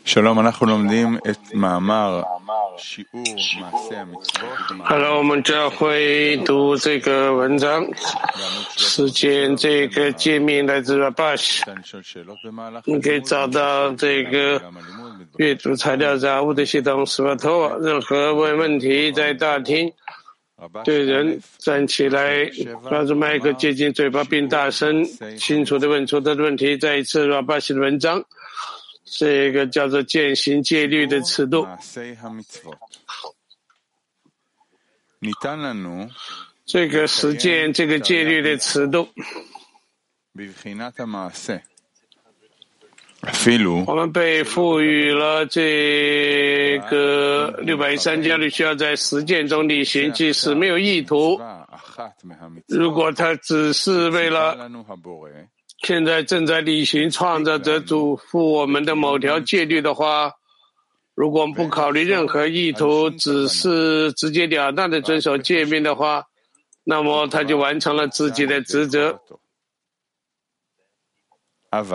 שלום, אנחנו לומדים את מאמר שיעור מעשה המצוות. Hello， 我们这会读这个文章，实践这个界面来自 Rabash。你可以找到这个阅读材料在物的系统斯瓦托。任何问题在大厅，对人站起来，抓住麦克接近嘴巴，并大声清楚地问出他的问题。再一次 Rabash 的文章。这个叫做践行戒律的尺度。这个实践这个戒律的尺度。我们被赋予了这个613戒律，需要在实践中履行，即使没有意图。如果他只是为了现在正在履行创造者嘱咐我们的某条戒律的话，如果我们不考虑任何意图，只是直截了当的遵守诫命的话，那么他就完成了自己的职责。但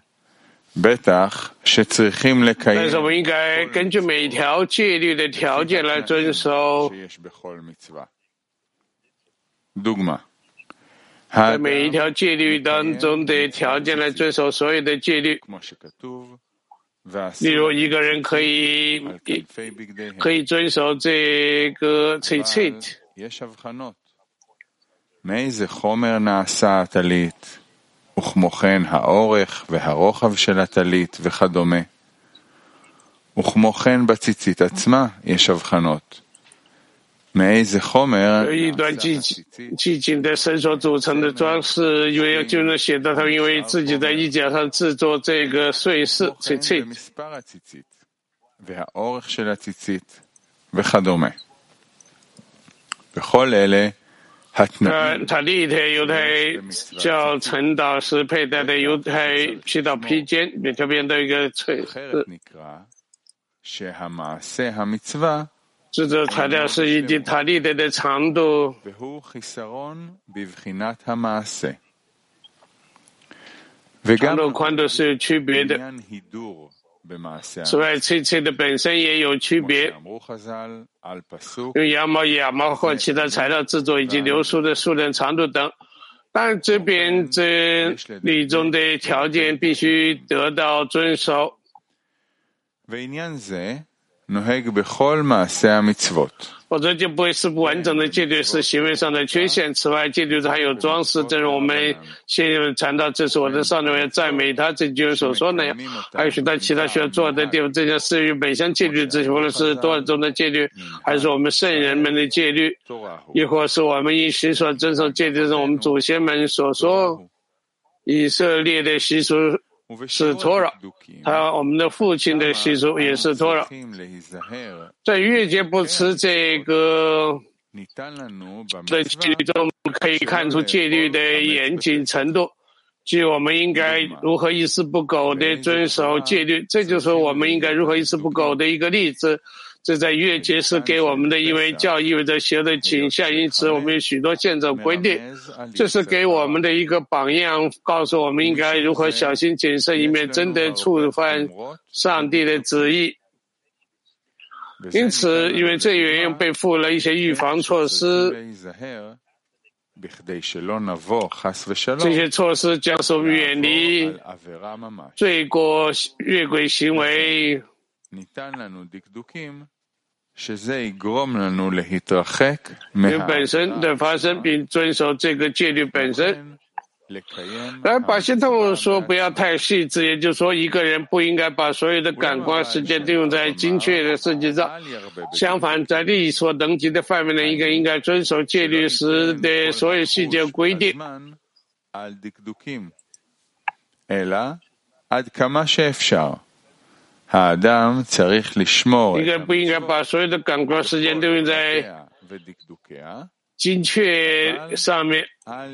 是我们应该根据每条戒律的条件来遵守。在每一条戒律当中的条件来遵守所有的戒律。例如，一个人可以遵守这个 tzitzit。 מאיזה חומר נעשה הטלית, וכמו כן האורך והרוחב של הטלית וכדומה. וכמו כן בציצית עצמה יש הבחנות. 有一段寂静的绳索组成的装饰，因为就能写到他因为自己在衣架上制作这个碎饰 tzitzit。塔利特犹太教晨祷时佩戴的犹太祈祷披肩，每条边都有一个翠饰。制作材料是以及塔利特的长度。长度宽度是有区别的。此外，tzitzit的本身也有区别。用羊毛或其他材料制作，以及流苏的数量、长度等。但这边这里中的条件必须得到遵守。否则就不会是不完整的戒律，是行为上的缺陷。此外，戒律还有装饰，正如我们先有谈到，这是我的上人要赞美他，这就是所说那样。还有许多其他需要做的地方，这件事与本乡戒律，无论是多尔宗的戒律，还是我们圣人们的戒律，亦或是我们因习所遵守戒律中我们祖先们所说以色列的习俗。是托拉，我们的父亲的习俗也是托拉。在越界不持这个的戒律中，可以看出戒律的严谨程度，即我们应该如何一丝不苟地遵守戒律。这就是我们应该如何一丝不苟的一个例子。这在越界是给我们的，因为教意味着邪的倾向，因此我们有许多宪章规定。这是给我们的一个榜样，告诉我们应该如何小心谨慎，以免真的触犯上帝的旨意。因此，因为这原因被赋了一些预防措施。这些措施将使我们远离罪过越轨行为。因为本身的发生并遵守这个戒律本身。而巴西特说不要太细致，也就是说一个人不应该把所有的感官时间都用在精确的事情上。相反，在力所能及的范围内，一个应该遵守戒律时的所有细节规定。一个不应该把所有的感官时间都用在精确上面。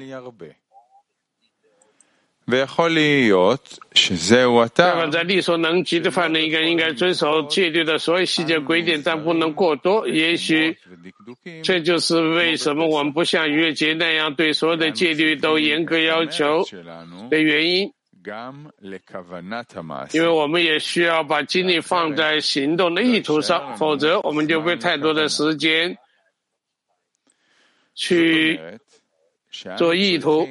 相反，在力所能及的范围，一个应该遵守戒律的所有细节规定，但不能过多。也许这就是为什么我们不像逾越节那样对所有的戒律都严格要求的原因。 因为我们也需要把精力放在行动的意图上，否则我们就没有太多的时间去做意图。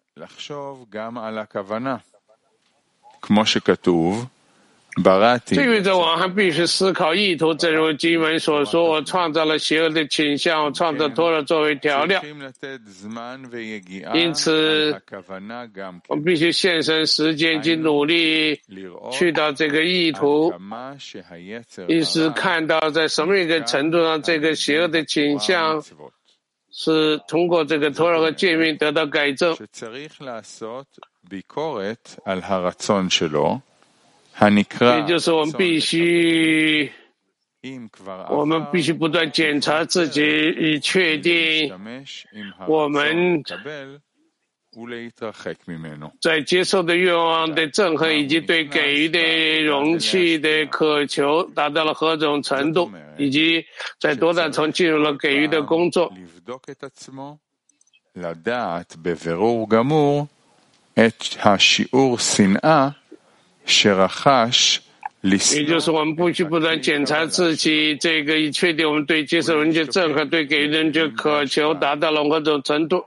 这意味着我们还必须思考意图，正如经文所说，我创造了邪恶的倾向，我创造托勒作为调料。因此我们必须献身时间及努力去到这个意图，意思看到在什么一个程度上这个邪恶的倾向是通过这个托勒和诫命得到改正。也就是我们必须不断检查自己，以确定我们在接受的愿望的憎恨以及对给予的容器的渴求达到了何种程度，以及在多大层进入了给予的工作。也就是我们必须不断检查自己，这个以确定我们对接受人的憎恨、对给予人的渴求达到了何种程度。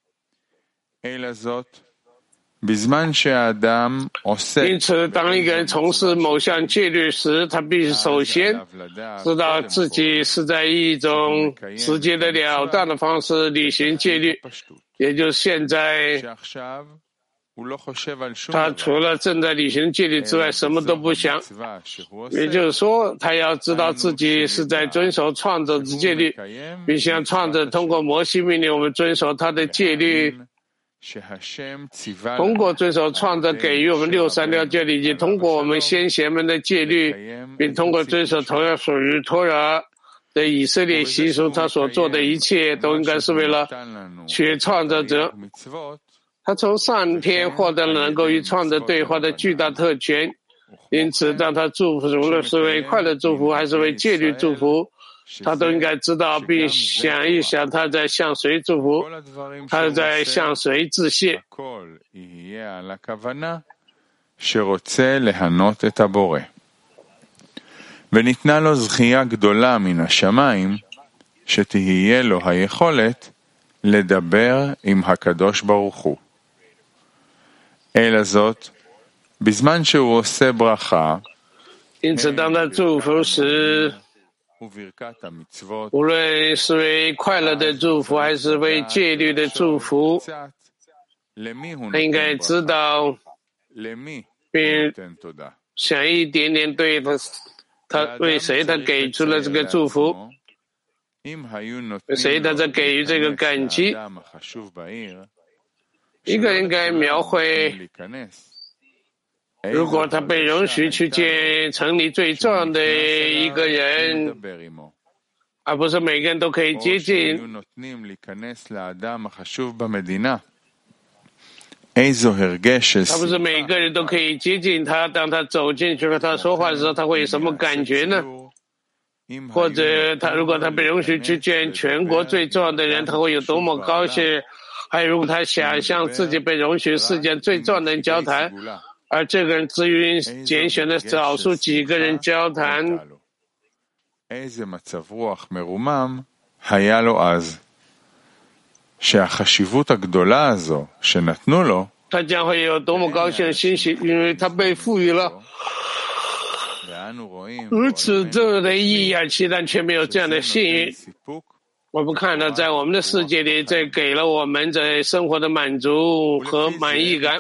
因此，当一个人从事某项戒律时，他必须首先知道自己是在一种直接的了当的方式履行戒律，也就是现在他除了正在履行戒律之外什么都不想，也就是说他要知道自己是在遵守创造之戒律，并向创造通过摩西命令我们遵守他的戒律，通过遵守创造给予我们636条戒律，以及通过我们先贤们的戒律，并通过遵守同样属于托拉的以色列习俗，他所做的一切都应该是为了取创造者。他从上天获得了能够与创造对话的巨大特权，因此当他祝福，无论是为快乐祝福还是为戒律祝福，他都应该知道并想一想他在向谁祝福，他在向谁致谢。 וניתנה לו זכייה גדולה מן השמיים, שתהיה לו היכולת לדבר עם הקדוש ברוך הוא. אלא זאת, בזמן שהוא עושה ברכה, 因此当他祝福时，无论是为快乐的祝福还是为戒律的祝福，他应该知道并想一点点对他为谁他给出了这个祝福，谁他在给予这个感激。一个人该描绘，如果他被容许去见城里最重要的一个人，而不是每个人都可以接近。他不是每个人都可以接近他，当他走进去和他说话的时候，他会有什么感觉呢？或者如果他被容许去见全国最重要的人，他会有多么高兴？还有如果他想象自己被容许世界最重要的人交谈，而这个人只与拣选的少数几个人交谈，他将会有多么高兴的欣喜，因为他被赋予了如此重要的意义，而其他却没有这样的幸运。我们看到在我们的世界里，这给了我们在生活的满足和满意感。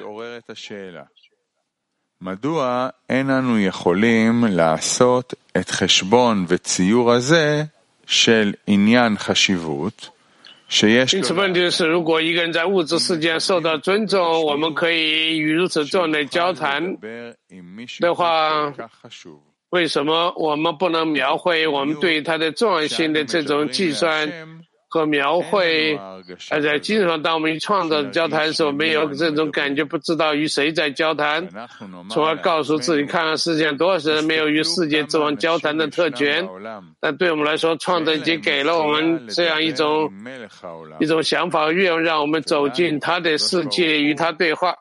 מדוע אין אנו יכולים לעשות את חשבון וציור הזה של עניין חשיבות שיש 因此问题是，如果一个人在物质世界受到尊重，我们可以与如此重要的交谈的话，为什么我们不能描绘我们对它的重要性的这种计算和描绘，而在经常当我们与创造交谈的时候，没有这种感觉，不知道与谁在交谈，从而告诉自己，看看世界上多少人没有与世界之王交谈的特权。但对我们来说，创造已经给了我们这样一种想法和愿望，让我们走进他的世界，与他对话。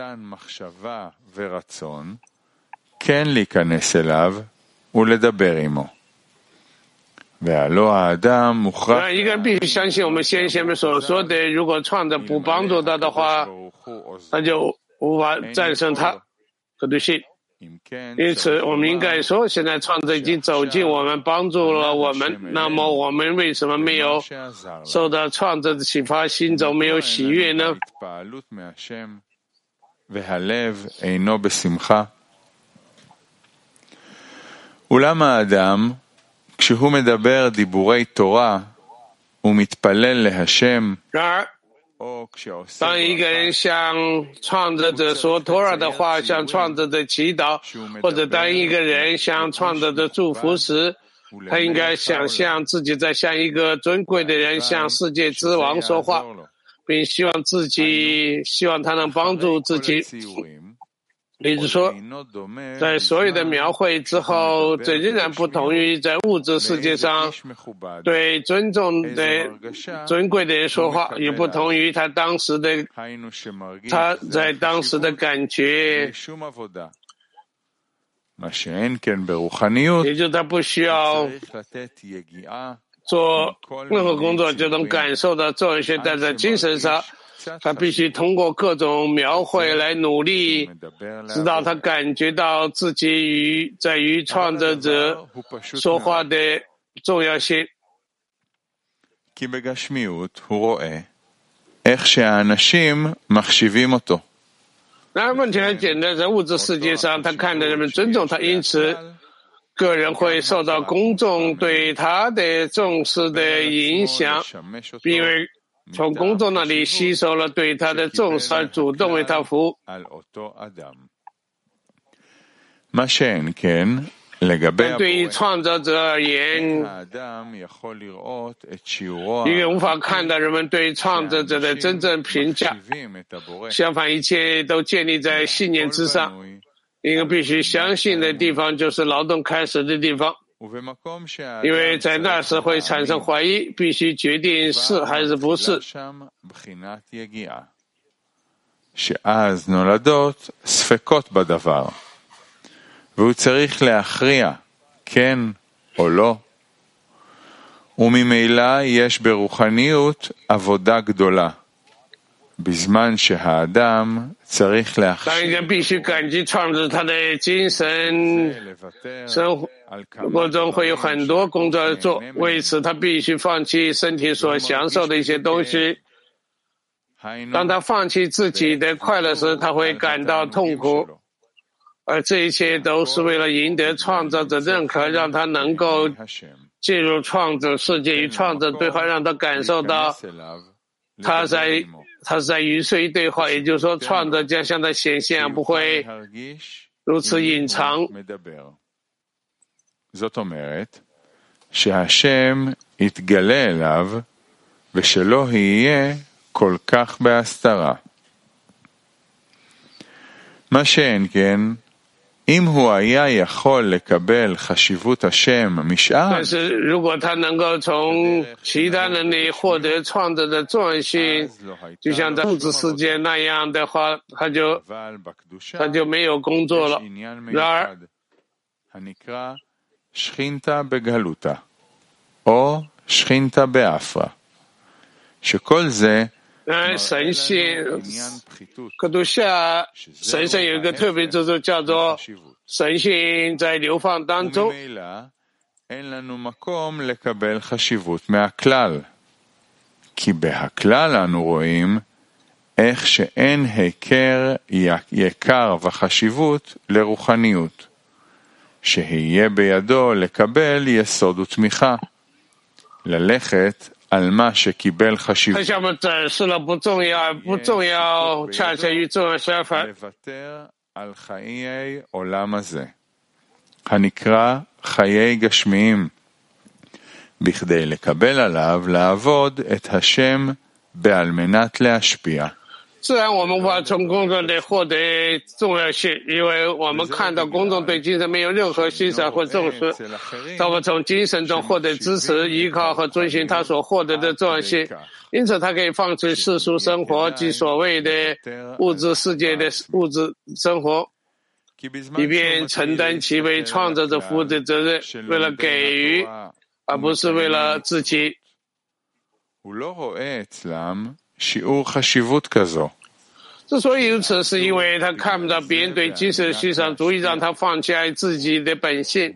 כן להיכנס אליו ולדבר עמו. והלא האדם מוכרח... 一个人必须相信我们先贤们所说的，如果创造不帮助他的话，他就无法战胜他和对信。因此我们应该说，现在创造已经走进我们，帮助了我们，那么我们为什么没有受到创造的启发，心中没有喜悦呢 והלב אינו בשמחה. אולם האדם, כשהוא מדבר דיבורי תורה ומתפלל להשם, 然而当一个人向创造者说托尔的话，向创造者祈祷，或者当一个人向创造者祝福时，他应该想象自己在向一个尊贵的人，向世界之王说话，并希望他能帮助自己。例如说，在所有的描绘之后，这仍然不同于在物质世界上对尊重的尊贵的人说话，也不同于他在当时的感觉，也就是他不需要做任何工作就能感受到做一些，但在精神上他必须通过各种描绘来努力，直到他感觉到自己在与创造者说话的重要性。然而问题很简单，在物质世界上他看到人们尊重他，因此个人会受到公众对他的重视的影响，因为从公众那里吸收了对他的重视，而主动为他服务。但对于创造者而言，一个无法看到人们对创造者的真正评价，相反，一切都建立在信念之上。一个必须相信的地方就是劳动开始的地方，因为在那时会产生怀疑，必须决定是还是不是。 שאז נולדות ספקות בדבר, והוא צריך להכריע כן או לא, וממילא יש ברוחניות עבודה גדולה, בזמן שהאדם צריך להכשיר 必须感激创造他的精神生活中会有很多工作要做，为此他必须放弃身体所享受的一些东西。当他放弃自己的快乐时，他会感到痛苦，而这一切都是为了赢得创造者认可，让他能够进入创造世界，与创造对话，让他感受到他是在与谁对话，也就是说创造将向他显现，不会如此隐藏。 זאת אומרת שהשם יתגלה אליו ושלא יהיה כל כך בהסתרה. מה שאין כן, אם הוא היה יכול לקבל חשיבות השם משאר, 但是如果他能够从其他人里获得创造的重要性，就像在物质世界那样的话，他就没有工作了。然而 הנקרא שכינתה בגלותה, או שכינתה באפרה, שכל זה 神性格度下，神圣有一个特别之处，叫做神性在流放当中。 אין לנו מקום לקבל חשיבות מהכלל, כי בהכלל אנו רואים איך שאין היכר יקר וחשיבות לרוחניות, שיהיה בידו לקבל יסוד ותמיכה, ללכת על מה שקיבל חשיבות. 他向我们展示了不重要，恰恰与重要相反。 לוותר על חיי עולם הזה, הנקרא חיי גשמיים, בכדי לקבל עליו לעבוד את השם בעל מנת להשפיע. 自然我们无法从公众里获得重要性，因为我们看到公众对精神没有任何欣赏或重视。当我们从精神中获得支持、依靠和遵循他所获得的重要性，因此他可以放弃世俗生活及所谓的物质世界的物质生活，以便承担其为创造者服务的责任，为了给予，而不是为了自己。 הוא לא רואה אצלם שיעור חשיבות כזו. 之所以如此，是因为他看不到别人对精神的欣赏足以让他放弃爱自己的本性。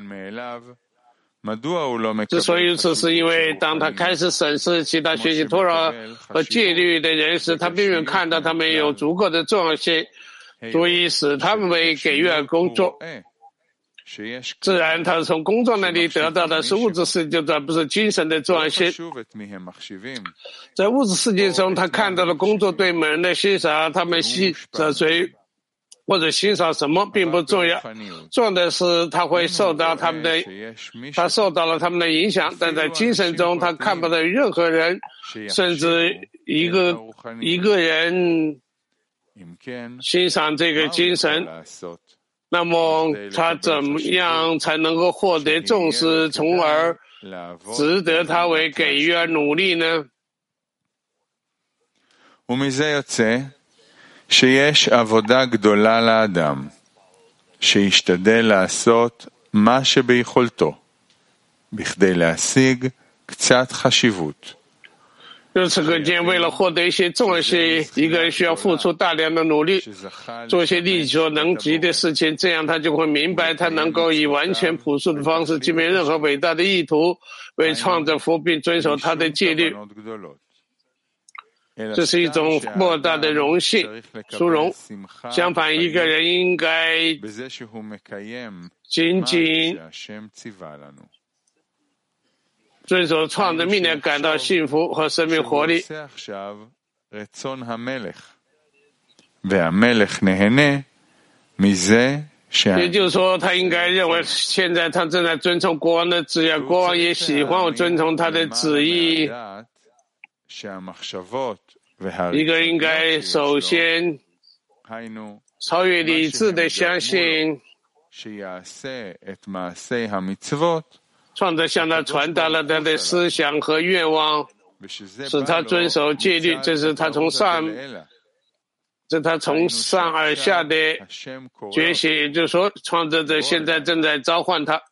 之所以如此，是因为当他开始审视其他学习托拉和戒律的人时，他并没有看到他们有足够的重要性，足以使他们为给予而工作。自然他从工作那里得到的是物质世界，而不是精神的重要性。在物质世界中，他看到了工作对某人的欣赏，他们欣赏谁或者欣赏什么并不重要，重要的是他会受到他受到了他们的影响。但在精神中，他看不到任何人，甚至一个人欣赏这个精神。那么他怎么样才能够获得重视，从而值得他为给予而努力呢？ ומזה יוצא שיש עבודה גדולה לאדם, שישתדל לעשות מה שביכולתו, בכדי להשיג קצת חשיבות. 由此可见，为了获得一些重要性，一个人需要付出大量的努力，做一些力所能及的事情，这样他就会明白，他能够以完全朴素的方式，既没任何伟大的意图，为创造福并遵守他的戒律。这是一种莫大的荣幸、殊荣。相反，一个人应该仅仅遵守创的命令，感到幸福和生命活力。也就是说，他应该认为现在他正在遵从国王的旨意，国王也喜欢我遵从他的旨意。一个人应该首先超越理智的相信创造向他传达了他的思想和愿望，使他遵守戒律，这是他从上而下的觉醒。也就是说，创造者现在正在召唤他。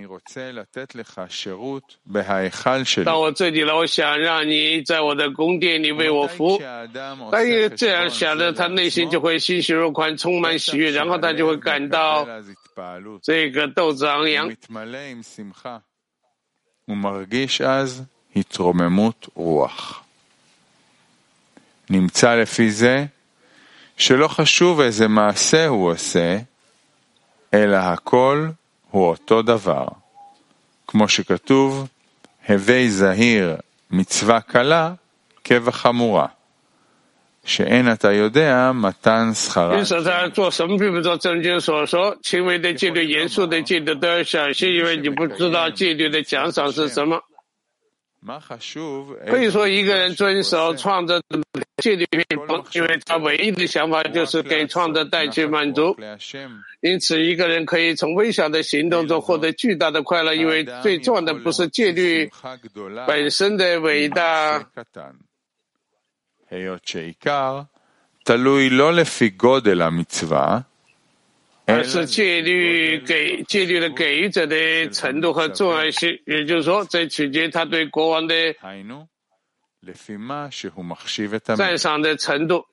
到我这里了，我想让你在我的宫殿里为我服务。当一个这样想着，他内心就会欣喜若狂，充满喜悦，然后他就会感到这个斗志昂扬。 ומרגיש אז התרוממות רוח. נמצא לפי זה שלא חשוב איזה מעשה הוא עושה, אלא הכל הוא אותו דבר. כמו שכתוב, הווי זהיר מצווה קלה כבחמורה, שאין אתה יודע מתן שכרה. 因此他做什么并不做正经所说，轻微的戒律、严肃的戒律都要小心，因为你不知道戒律的奖赏是什么。可以说，一个人遵守创造的戒律并不，因为他唯一的想法就是给创造带去满足。因此，一个人可以从微小的行动中获得巨大的快乐，因为最重要的不是戒律本身的伟大。 היות שעיקר תלוי לא לפי גודל המצווה, 而是戒律的给予者的程度和重要性，也就是说，这取决他对国王的赞赏的程度。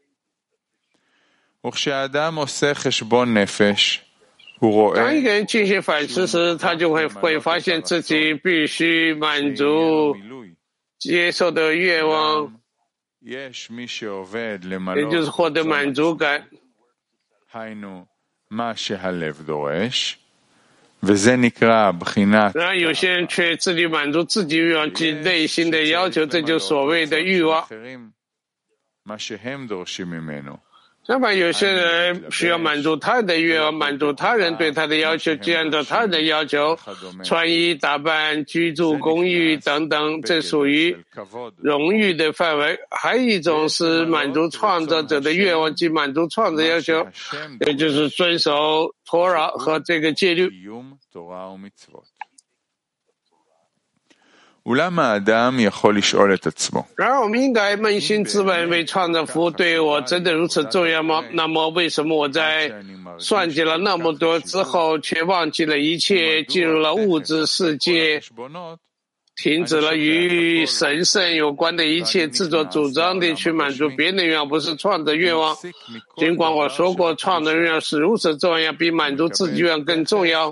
וכשאדם עושה חשבון נפש, הוא רואה 当一个人进行反思时，他就会发现自己必须满足接受的愿望，也就是获得满足感。 מה שהלב דורש, וזה נקרא בחינת 然而有些人却致力满足自己欲望及内心的要求，这就所谓的欲望。 מה שהם דורשים ממנו. 相反，有些人需要满足他人的愿望，满足他人对他的要求，既按照他人的要求穿衣打扮、居住公寓等等，这属于荣誉的范围。还有一种是满足创造者的愿望，即满足创造要求，也就是遵守托拉和这个戒律。然而我们应该扪心自问，为创造服务对我真的如此重要吗？那么为什么我在算计了那么多之后，却忘记了一切，进入了物质世界，停止了与神圣有关的一切，自作主张地去满足别人的愿望，不是创造愿望。尽管我说过创造愿望是如此重要，比满足自己愿望更重要。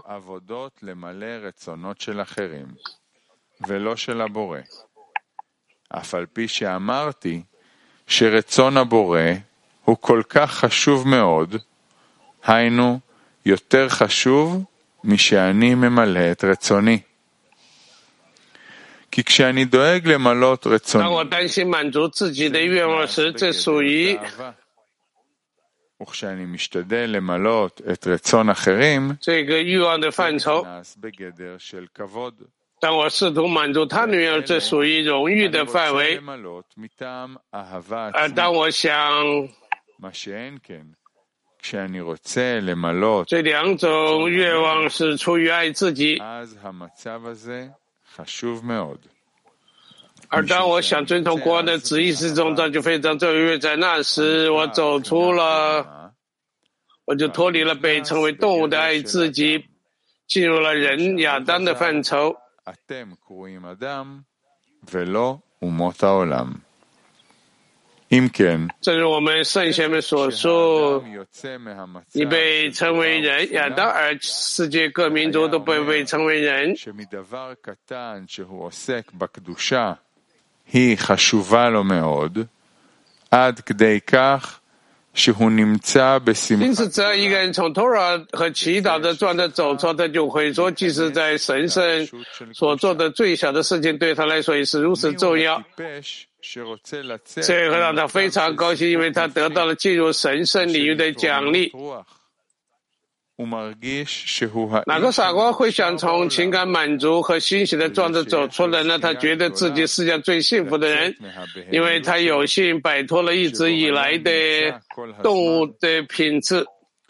ולא של הבורא. אף על פי שאמרתי שרצון הבורא הוא כל כך חשוב מאוד, היינו יותר חשוב משאני ממלא את רצוני. כי כשאני דואג למלות רצוני, 当我担心满足自己的愿望时，这属于 וכשאני משתדל למלות את רצון אחרים, 这个欲望的范畴。 נכנס בגדר של כבוד. 当我试图满足他的愿望，这属于荣誉的范围。而当我想这两种愿望是出于爱自己，而当我想遵从国王的旨意时，这种造就非常重要。因为在那时我走出了，我就脱离了被称为动物的爱自己，进入了人亚当的范畴。 אתם קרואים אדם ולא אומות העולם. אם כן, 正如我们圣贤们所说，你被称为人，亚当，而世界各民族都被称为人。 שמדבר קטן שהוא עוסק בקדושה היא חשובה לו מאוד, עד כדי כך שהוא נמצא בשמחה. 因此，只要一个人从托拉和祈祷的状态走出，他就会说，即使在神圣所做的最小的事情，对他来说也是如此重要。这会让他非常高兴，因为他得到了进入神圣领域的奖励。哪个傻瓜会想从情感满足和欣喜的状态走出来呢？他觉得自己是世界上最幸福的人，因为他有幸摆脱了一直以来的动物的品质。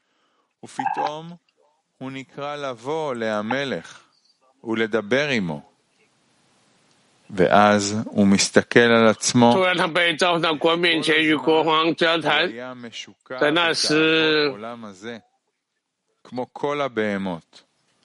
ואז הוא מסתכל על עצמו, 突然他被召回到国面前与国王交谈，在那时 כמו כל הבהמות.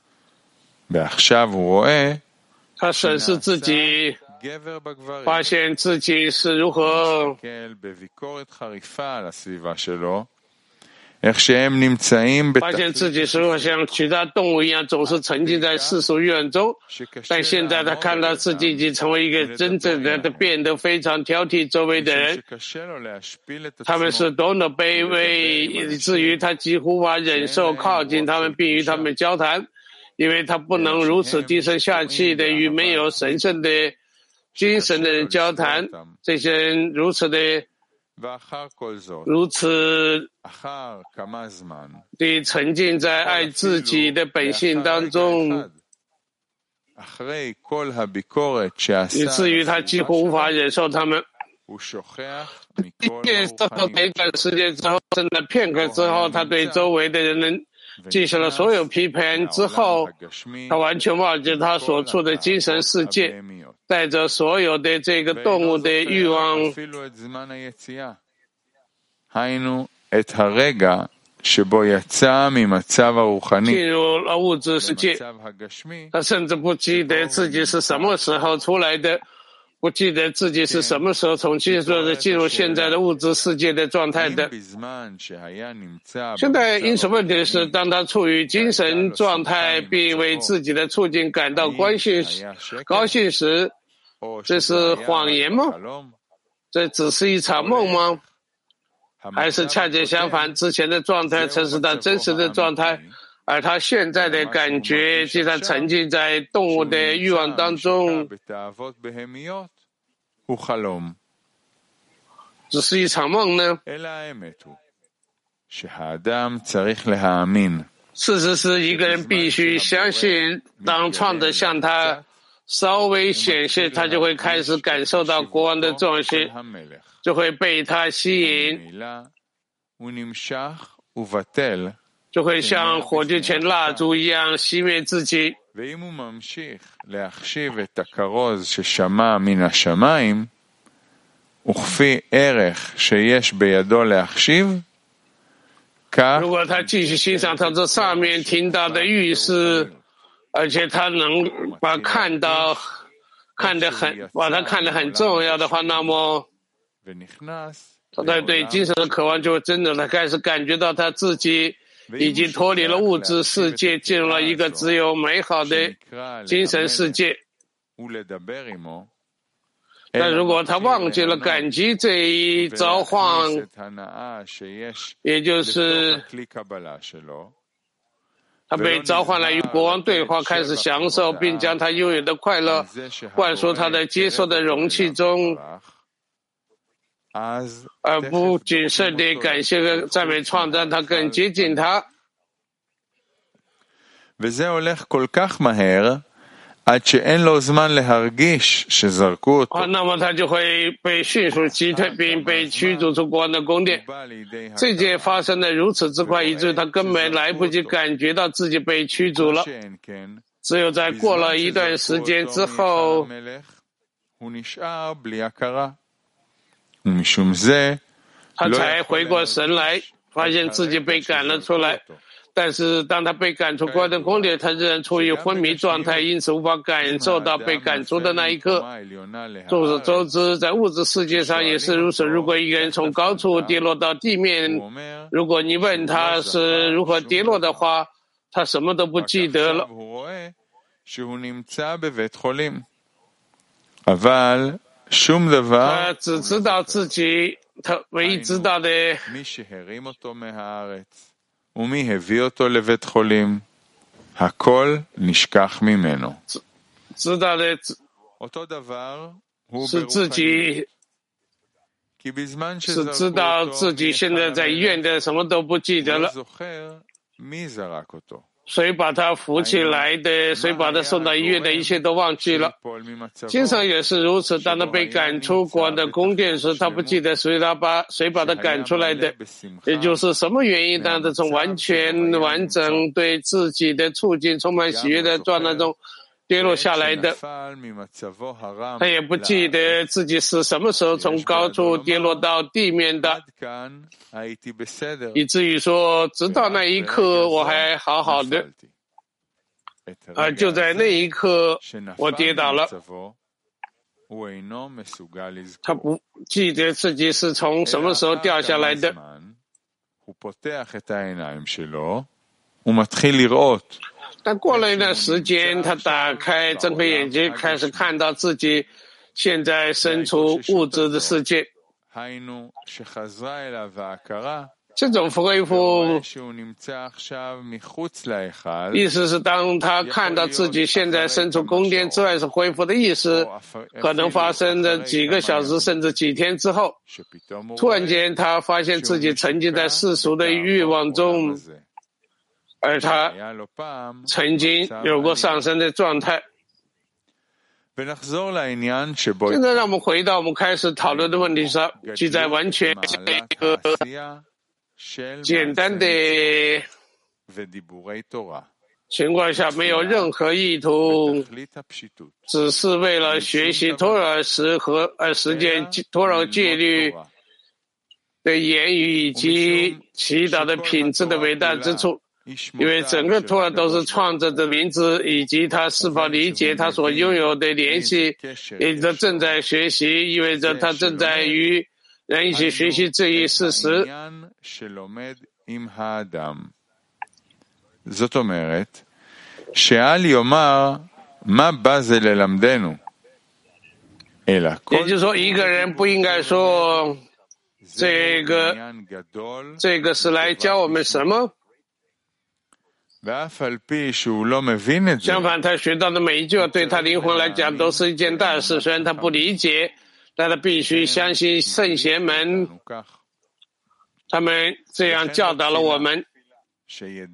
ועכשיו הוא רואה 他审视自己， גבר בגברים, 发现自己是如何 מסתכל בביקורת חריפה על הסביבה שלו, איך שהם נמצאים 发现自己是如何像其他动物一样，总是沉浸在世俗欲望中。但现在他看到自己已经成为一个真正的变得非常挑剔周围的人， שקשה לו להשפיל את 他们 עצמו, 是多么卑微，以至于他几乎无法忍受靠近他们并与他们交谈，因为他不能如此低声下气的与没有神圣的精神的人交谈。这些人如此的 ואחר כל זאת, 如此 אחר כמה זמן, 地沉浸在爱自己的本性当中， אחרי כל הביקורת 以 שעשה, 至于他几乎无法忍受他们。 הוא שוכח 一 מכל 切之后，一段时间之后，甚至片刻之后，他对周围的人进行了所有批判之后，他完全忘记他所处的精神世界，带着所有的这个动物的欲望， אפילו את זמן היציאה. היינו את הרגע שבו יצא ממצב הרוחני 进入了物质世界。 למצב הגשמי, 他甚至不记得自己是什么时候出来的，不记得自己是什么时候从进入现在的物质世界的状态的。 בזמן שהיה נמצא 现在因此问题是，当他处于精神状态，并为自己的处境感到高兴时， 这是谎言吗？ 这只是一场梦吗？ 还是恰恰相反，之前的状态才是他真实的状态，而他现在的感觉，即他沉浸在动物的欲望当中， בתאוות בהמיות הוא חלום. 只是一场梦呢？ אלא האמת הוא 事实是一个人必须相信，当创者向他稍微显现，他就会开始感受到国王的重心，就会被他吸引，就会像火炬前蜡烛一样熄灭自己。如果他继续欣赏他这上面听到的预示，而且他能把它看得很重要的话，那么他对精神的渴望就会真正的开始感觉到他自己已经脱离了物质世界，进入了一个只有美好的精神世界。但如果他忘记了感激这一召唤，也就是他被召唤来与国王对话，开始享受，并将他拥有的快乐灌输他的接受的容器中，而不谨慎地感谢和赞美创造他，更接近他。那么他就会被迅速击退，并被驱逐出国王的宫殿。这件发生的如此之快，以至于他根本来不及感觉到自己被驱逐了。只有在过了一段时间之后，他才回过神来，发现自己被赶了出来。但是当他被赶出国王的宫殿，他仍然处于昏迷状态，因此无法感受到被赶出的那一刻。众所周知，在物质世界上也是如此。如果一个人从高处跌落到地面，如果你问他是如何跌落的话，他什么都不记得了。他只知道自己，他唯一知道的知道的是自己，是知道自己现在在医院的什么都不记得了。谁把他扶起来的，谁把他送到医院的，一切都忘记了。经常也是如此，当他被赶出国王的宫殿时，他不记得谁把他赶出来的，也就是什么原因，当他从完全完整对自己的处境充满喜悦的状态中跌落下来的。他也不记得自己是什么时候从高处跌落到地面的，以至于说直到那一刻我还好好的，而就在那一刻我跌倒了。他不记得自己是从什么时候掉下来的，但过了一段时间，他睁开眼睛，开始看到自己现在身处物质的世界。这种恢复意思是，当他看到自己现在身处宫殿之外是恢复的意思，可能发生在几个小时甚至几天之后，突然间他发现自己沉浸在世俗的欲望中，而他曾经有过上升的状态。现在让我们回到我们开始讨论的问题上，即在完全一个简单的情况下，没有任何意图，只是为了学习托尔时而实践托尔戒律的言语以及祈祷的品质的伟大之处。因为整个托尔都是创造者的名字，以及他是否理解他所拥有的联系，也就正在学习，意味着他正在与人一起学习这一事实。 זאת אומרת, שאל יאמר מה בא זה ללמדנו, אלא כל 也就是说，一个人不应该说这个是来教我们什么。相反，他学到的每一句话对他灵魂来讲都是一件大事。虽然他不理解，但他必须相信圣贤们他们这样教导了我们。祈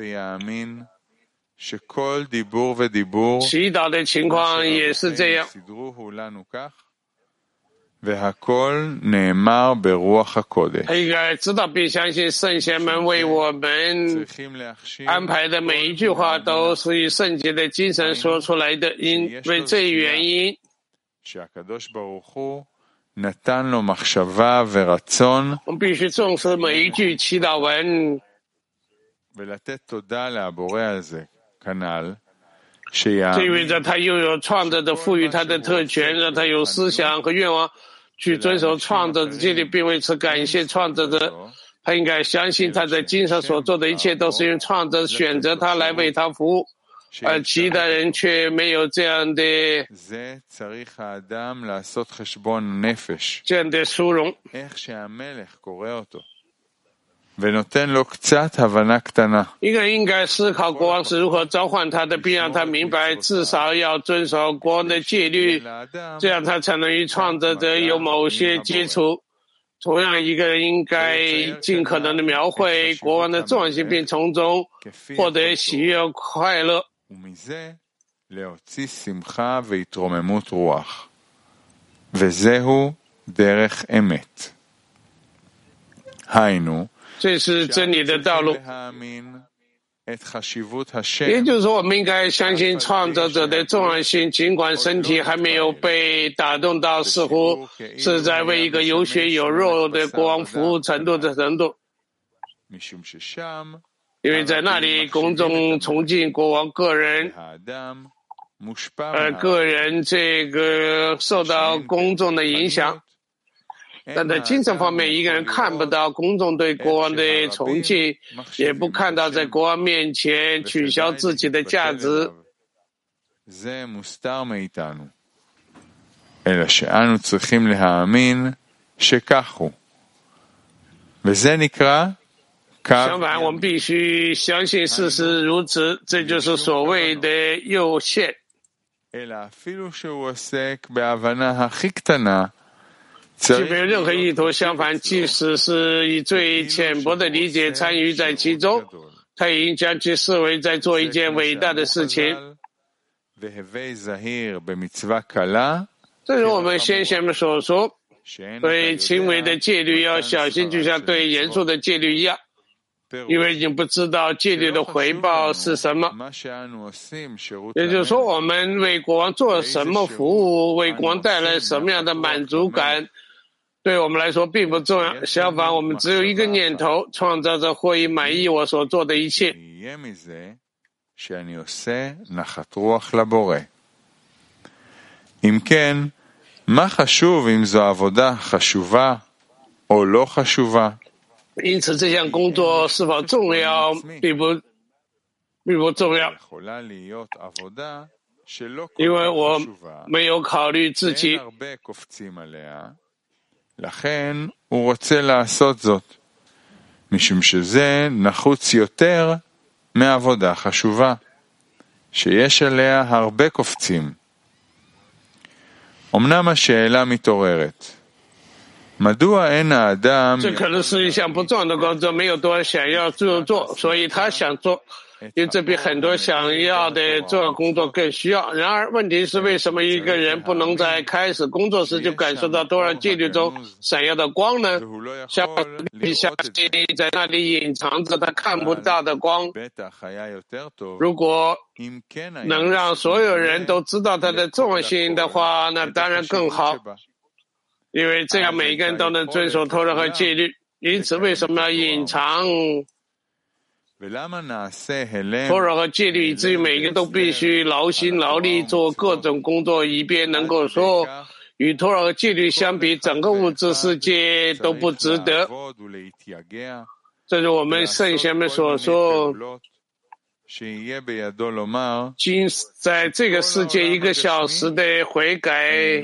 祷的情况也是这样。他应该知道并相信圣贤们为我们安排的每一句话都是以圣洁的精神说出来的，因为这原因我们必须重视每一句祈祷文，这意味着他拥有创造者赋予他的特权，让他有思想和愿望去遵守创造者戒律，并为此感谢创造者。他应该相信他在经上所做的一切都是因为创造者选择他来为他服务，而其他人却没有这样的殊荣。一个人应该思考国王是如何召唤他的，并让他明白至少要遵守国王的戒律，这样他才能与创造者有某些接触。同样，一个人应该尽可能的描绘国王的重要性，并从中获得喜悦快乐。这是真理的道路。也就是说，我们应该相信创造者的重要性，尽管身体还没有被打动到似乎是在为一个有血有肉的国王服务程度。因为在那里公众崇敬国王个人，个人这个受到公众的影响。但在精神方面，一个人看不到公众对国王的崇敬，也不看到在国王面前取消自己的价值。相反，我们必须相信事实如此，这就是所谓的诱陷。即没有任何意图，相反，即使是以最浅薄的理解参与在其中，他已经将其视为在做一件伟大的事情。正如我们先贤们所说，对轻微的戒律要小心，就像对严肃的戒律一样，因为你不知道戒律的回报是什么。也就是说，我们为国王做什么服务，为国王带来什么样的满足感，对我们来说并不重要。相反，我们只有一个念头：创造者或以满意我所做的一切。 אם כן, מה חשוב אם זו עבודה חשובה או לא חשובה? 因此，这项工作是否重要，并不重要，因为我没有考虑自己。 לכן הוא רוצה לעשות זאת, משום שזה נחוץ יותר מעבודה חשובה, שיש עליה הרבה קופצים. אמנם השאלה מתעוררת, מדוע אין האדם 这可能是一项不重要的工作，没有多人想要做，所以他想做，因为这比很多想要的重要工作更需要。然而，问题是为什么一个人不能在开始工作时就感受到多少戒律中闪耀的光呢？相信在那里隐藏着他看不到的光。如果能让所有人都知道它的重要性的话，那当然更好。因为这样每个人都能遵守托拉和戒律，因此为什么要隐藏托拉和戒律，以至于每个人都必须劳心劳力做各种工作，以便能够说与托拉和戒律相比，整个物质世界都不值得。正如我们圣贤们所说，今在这个世界1个小时的悔改，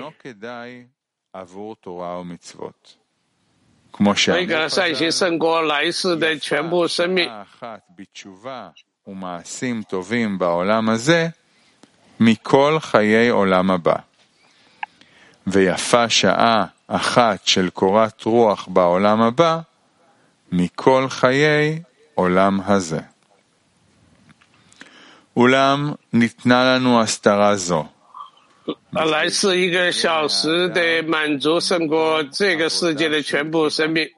悔改的善行胜过来世的全部生命。 מכל חיי עולם הבא. ויפה שעה אחת של קורת רוח בעולם הבא, מכל חיי עולם הזה. אולם ניתנה לנו הסתרה זו. 来世1个小时的满足胜过这个世界的全部生命。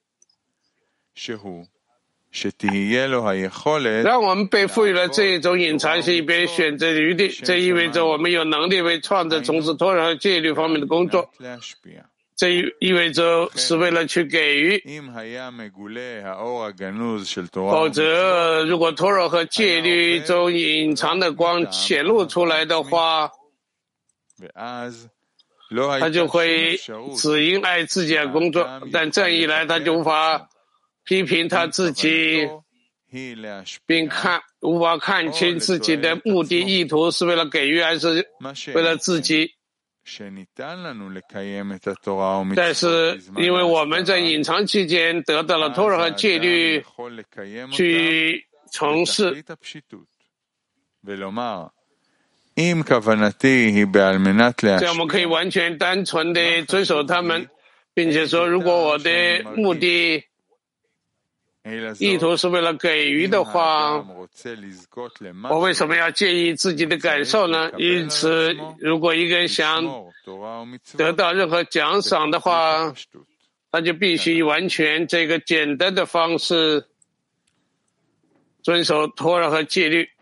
שהוא, שתהיה לו היכולת 让我们被赋予了这种隐藏性别选择余地，这意味着我们有能力为创造从事托尔和戒律方面的工作。 להשפיע. 这意味着是为了去给予， אם היה מגולה האור הגנוז של תורה 否则如果托尔和戒律中隐藏的光显露出来的话， ואז לא 他 הייתה 就 שום 会 אפשרות 只因爱自己而工作，但这样一来他就无法批评他自己， היא להשפיע 并无法看清自己的目的意图是为了给予还是 מה ש... 为了自己。 שניתן לנו לקיים את התורה 但 ומצוות 是 בזמן 因为我们在 ההסתרה, 隐藏期间得到了托尔和戒 אז 律 האדם יכול לקיים אותם 去从事， בתכלית הפשיטות, ולומר, אם כוונתי היא בעל מנת 这样我们可以 להשפיע, 完全单纯的遵守他们，并且说，如果我的目的 אלא 意 זאת, 图是为了给予 אם 的话， האדם רוצה לזכות 我为 למשהו, 什么要介意自己的感受呢？因此，如果一个人想 לשמור תורה 得 ומצוות 到任何奖赏的 בתכלית 话， הפשטות. 他就必须完全这个简单的方式遵守托尔和戒律。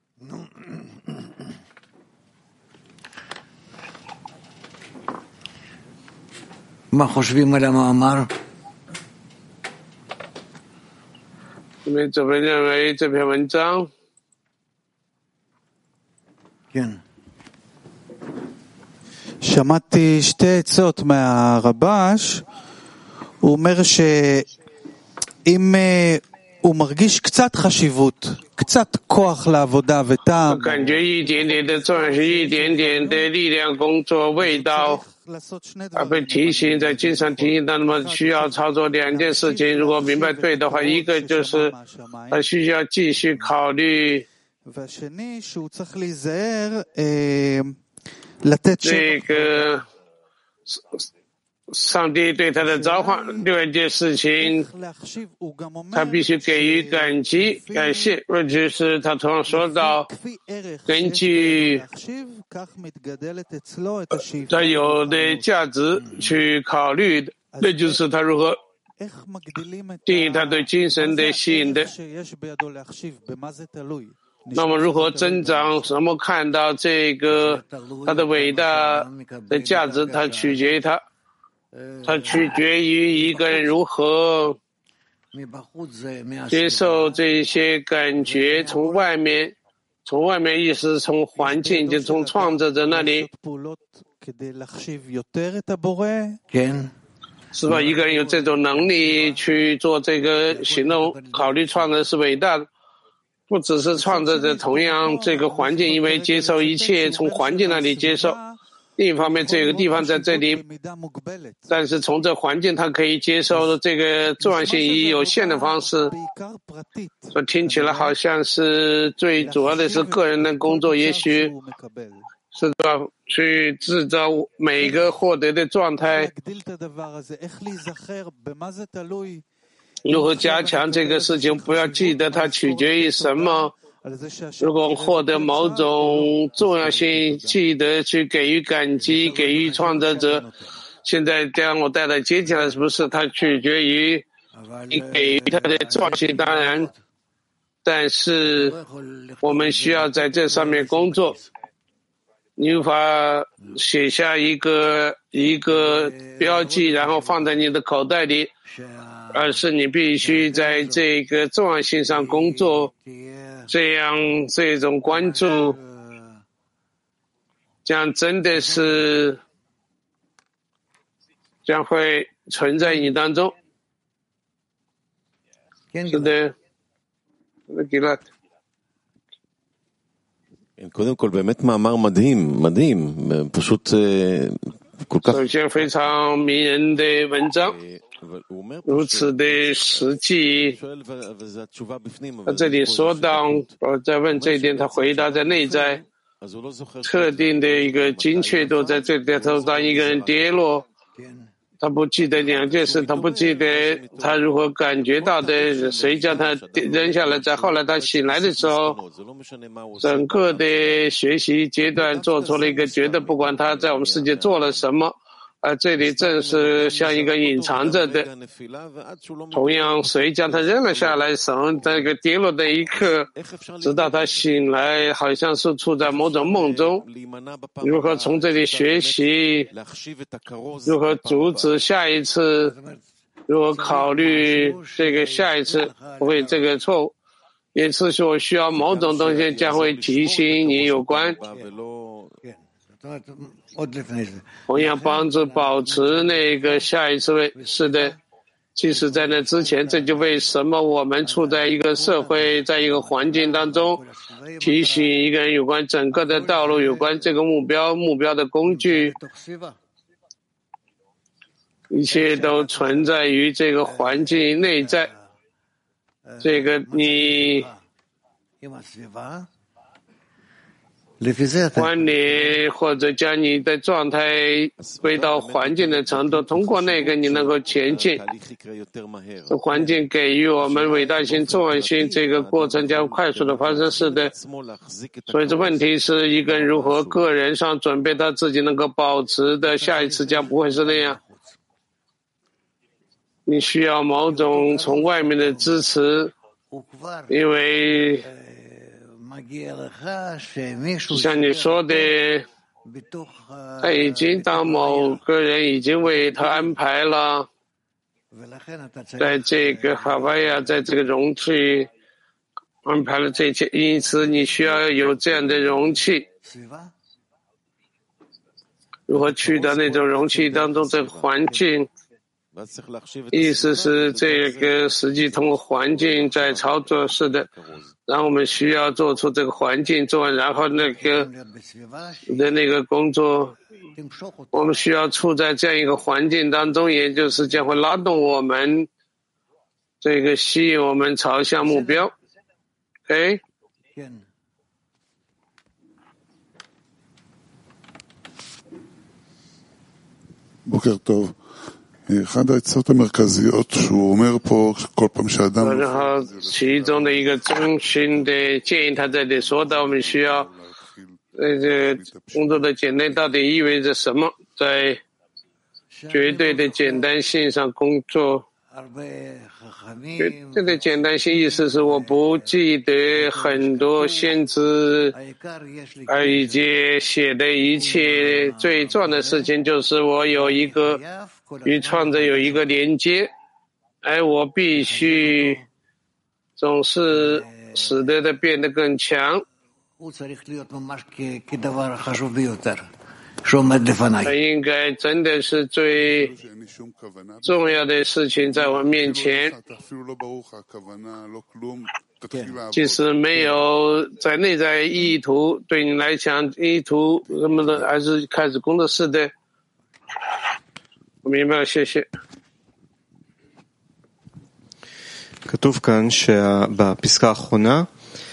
מה חושבים על המאמר? 你们怎么认为这篇文章？ כן. שמעתי שתי עצות מהרבש. הוא אומר שאם הוא מרגיש קצת חשיבות, קצת כוח לעבודה וטעם, 感觉一点点的重要是一点点的力量、工作、味道， לעשות שני 而被 דברים. 提醒，在经常提醒他们需要操作2件事情。如果明白对的话，一个就是他需要继续考虑 והשני שהוא צריך להיזהר לתת 这 שבח 个上帝对他的召唤。2件事情， להחשיב. הוא גם אומר 他必须给予感激、感谢。问题是，他同样说到， כפי ערך 根 שיש 据 בידו להחשיב, כך מתגדלת אצלו את השאיפה. 他有的价值去考虑的，那就是他如何 איך מגדילים את 定义他对精神的吸引的。 שיש בידו להחשיב, במה זה תלוי? 那么如何增长？什么看到这个它的伟大的价值？它取决于它取决于一个人如何接受这些感觉。从外面意思从环境，就从创造者那里， פעולות כדי להחשיב יותר את הבורא. כן. 是吧？一个人有这种能力去做这个行动，考虑创造是伟大的。不只是创造者，同样这个环境，因为接受一切从环境那里接受。另一方面，这个地方在这里，但是从这环境，它可以接受的这个重要性以有限的方式。说听起来好像是最主要的是个人的工作，也许是吧？去制造每个获得的状态。如何加强这个事情？不要记得它取决于什么。如果获得某种重要性，记得去给予感激，给予创造者。现在将我带来接起来，是不是？它取决于你给予它的重要性，当然，但是我们需要在这上面工作。你无法写下一个标记，然后放在你的口袋里。而是你必须在这个重要性上工作，这样这种关注，这样真的是将会存在你当中。是的，גלעד. קודם כל באמת מאמר מדהים, מדהים, פשוט כל כך... 首先非常迷人的文章。如此的实际，他这里说到，我在问这一点，他回答在内在特定的一个精确度，在这里头，当一个人跌落， 他不记得两件事，他不记得他如何感觉到的，谁叫他扔下来，在后来他醒来的时候，整个的学习阶段做出了一个决定，不管他在我们世界做了什么，这里正是像一个隐藏着的。同样，谁将他扔了下来，从这个跌落的一刻，直到他醒来，好像是处在某种梦中。如何从这里学习？如何阻止下一次？如何考虑这个下一次不会这个错误？也是说需要某种东西将会提醒你有关。同样帮助保持那个下一次位，是的，即使在那之前，这就为什么我们处在一个社会，在一个环境当中，提醒一个人有关整个的道路，有关这个目标的工具，一切都存在于这个环境内在。这个你关联或者将你的状态归到环境的程度，通过那个你能够前进。环境给予我们伟大性、重要性，这个过程将快速的发生。是的，所以这问题是一个人如何个人上准备他自己能够保持的，下一次将不会是那样。你需要某种从外面的支持，因为像你说的，他已经当某个人已经为他安排了，在这个哈瓦亚，在这个容器安排了这一切，因此你需要有这样的容器。如何去到那种容器当中的环境？意思是这个实际通过环境在操作，是的。然后我们需要做出这个环境做完，然后那个的那个工作，我们需要处在这样一个环境当中，也就是将会拉动我们，这个吸引我们朝向目标。OK。 בוקר טוב. אחד העצות המרכזיות שהוא אומר פה כל פעם שאדם 然后其中的一个中心的建议，他这里说到我们需要工作的简单到底意味着什么，在绝对的简单性上工作。这个简单性意思是我不记得很多先知以及写的一切，最重要的事情就是我有一个与创造有一个连接，而我必须总是使得它变得更强。它应该真的是最重要的事情在我面前，即使没有在内在意图，对你来讲意图什么的，还是开始工作室的。我明白了，谢谢。 כתוב כאן בפסקה האחרונה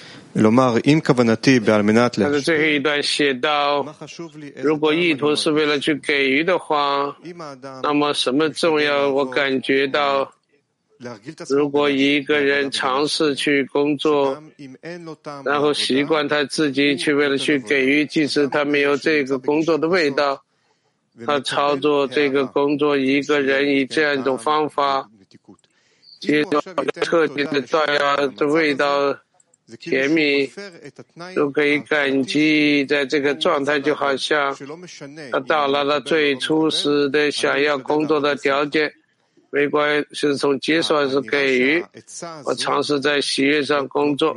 但是最后一段写到，如果意图是为了去给予的话，那么什么重要？我感觉到，如果一个人尝试去工作，然后习惯他自己去为了去给予，即使他没有这个工作的味道，他操作这个工作，一个人以这样一种方法接受特定的道要的味道。甜蜜都可以感激，在这个状态就好像他到达了最初时的想要工作的条件，没关系是从接受还是给予，我尝试在喜悦上工作。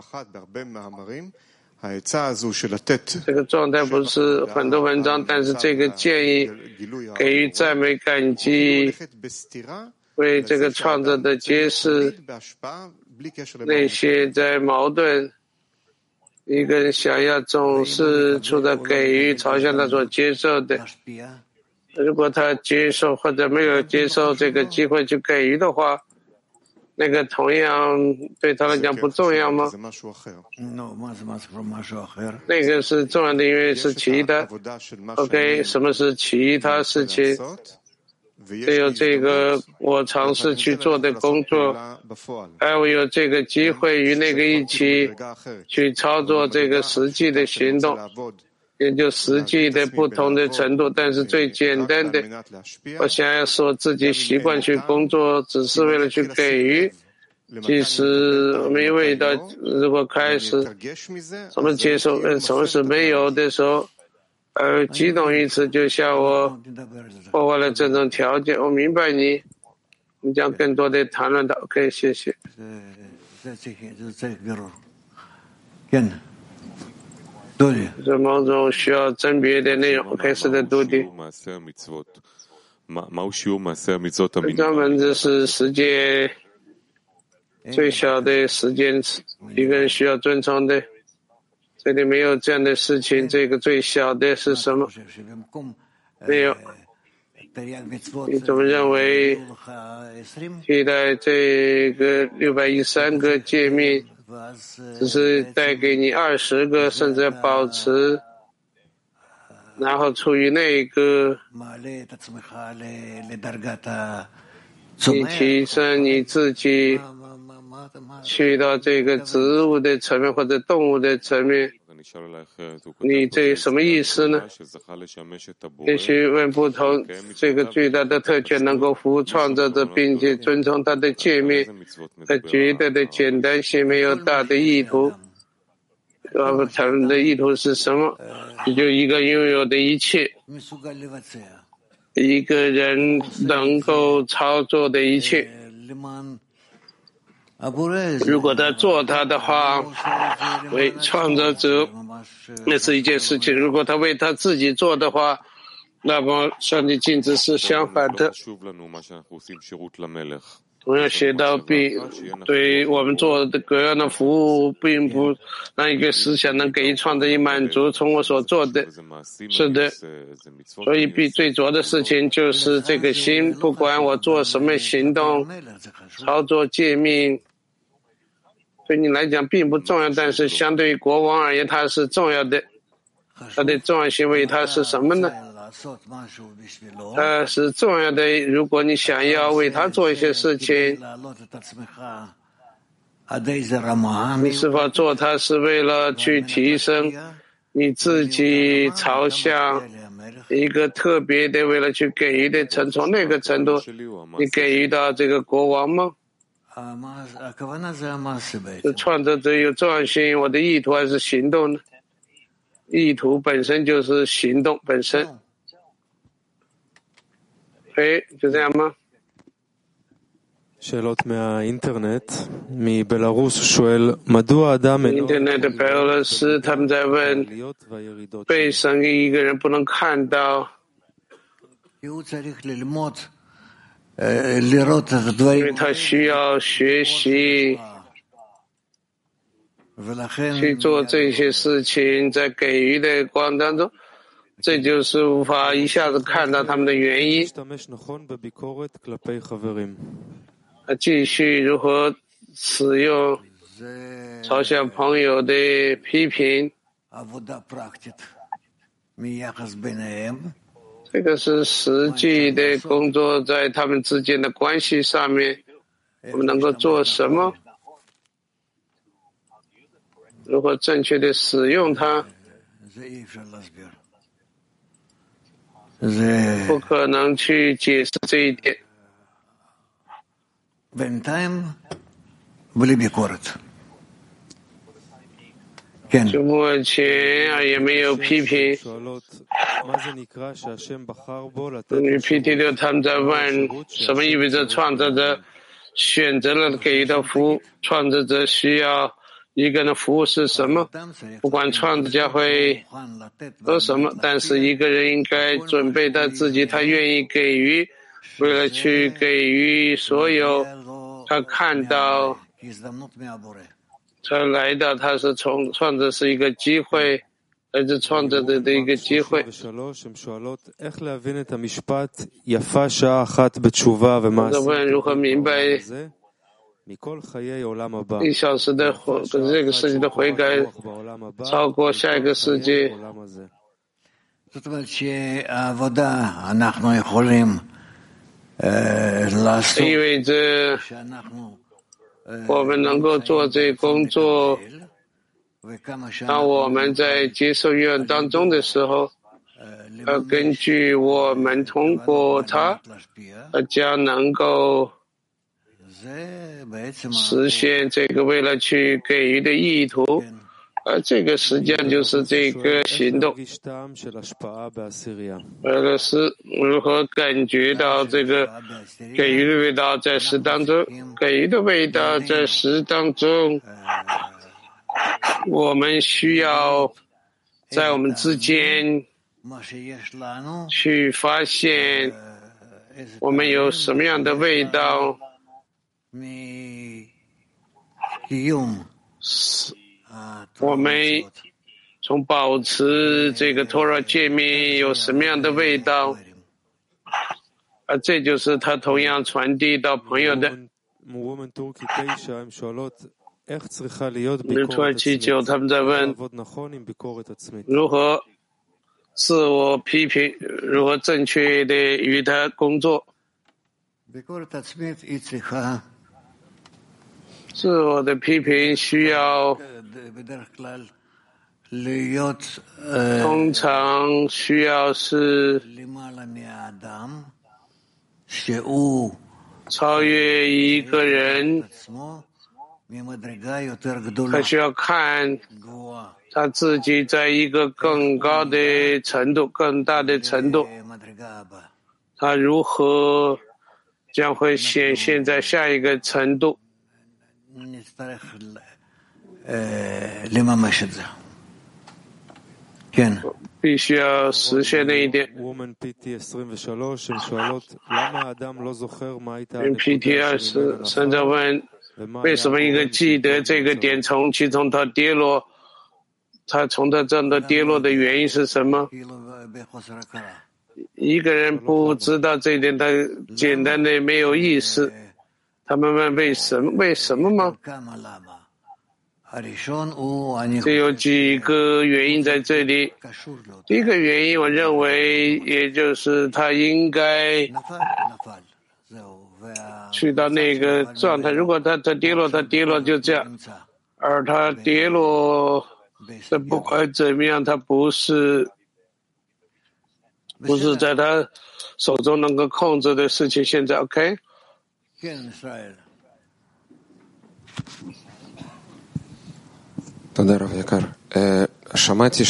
这个状态不是很多文章，但是这个建议给予赞美感激，为这个创造的揭示。那些在矛盾，一个人想要总是处在给予朝向他所接受的，如果他接受或者没有接受这个机会去给予的话，那个同样对他来讲不重要吗？那个是重要的，因为是其他。OK， 什么是其他事情？ 只有这个我尝试去做的工作，还我有这个机会与那个一起去操作这个实际的行动，也就实际的不同的程度。但是最简单的，我想要使我自己习惯去工作，只是为了去给予。即使没味道，如果开始什么接受什么是没有的时候，激动于此，就像我破坏了这种条件。我明白你将更多的谈论到。OK， 谢谢。是某种需要甄别的内容。OK， 是的，杜迪。专门这是世界最小的时间，一个人需要遵从的。这里没有这样的事情。这个最小的是什么？没有。你怎么认为替代这个613个诫命，只是带给你20个，甚至要保持，然后出于那个你提升你自己去到这个植物的层面或者动物的层面，你这什么意思呢？也许问不同，这个最大的特权能够服务创造者，并且遵从他的诫命，他绝对的简单性，没有大的意图。他们的意图是什么？也就一个拥有的一切，一个人能够操作的一切。如果他做他的话，为创造者，那是一件事情；如果他为他自己做的话，那么上帝禁止是相反的。同样写到对我们做的各样的服务，并不让一个思想能给予创造以满足。从我所做的，是的，所以最主要的事情就是这个心，不管我做什么行动、操作诫命，对你来讲并不重要，但是相对于国王而言，它是重要的。它的重要行为，它是什么呢？它是重要的。如果你想要为他做一些事情，你是否做它是为了去提升你自己，朝向一个特别的，为了去给予的程度，从那个程度你给予到这个国王吗？是创造者有重要性，我的意图还是行动呢？意图本身就是行动本身。就这样吗？ שאלות מהאינטרנט, מבלרוס שואל, מדוע אדם אינו יכול他们在问被神给一个人不能看到，因为他需要学习去做这些事情，在给予的过程当中，这就是无法一下子看到他们的原因。继续如何使用朝向朋友的批评，这个是实际的工作，在他们之间的关系上面，我们能够做什么？如何正确的使用它？不可能去解释这一点。就目前也没有批评。女 PT6 他们在问什么意味着创造者选择了给予的服务，创造者需要一个人的服务是什么？不管创造者会说什么，但是一个人应该准备他自己，他愿意给予，为了去给予所有他看到才来到，他是从创造是一个机会，来自创造者的一个机会。我问如何明白1小时的这个世界的悔改超过下一个世界。 意味着我们能够做这工作。当我们在接受愿当中的时候，根据我们通过它，将能够实现这个为了去给予的意图，这个实际上就是这个行动。是如何感觉到这个给予的味道在十当中，给予的味道在十当中，我们需要在我们之间去发现我们有什么样的味道，我们从保持这个托拉诫命有什么样的味道，这就是他同样传递到朋友的。土耳其9他们在问如何自我批评，如何正确的与他工作。自我的批评需要通常需要是超越一个人，他需要看他自己在一个更高的程度，更大的程度，他如何将会显现在下一个程度。必须要实现那一点。PT23在问，为什么一个记得这个点从其中它跌落，他从他这样的跌落的原因是什么？一个人不知道这一点，他简单的没有意识。他们问为什么吗？这有几个原因在这里。第一个原因，我认为也就是他应该去到那个状态。如果他跌落就这样，而他跌落的不管怎么样，他不是在他手中能够控制的事情。现在 OK。 תודה רב יקר. שמעתי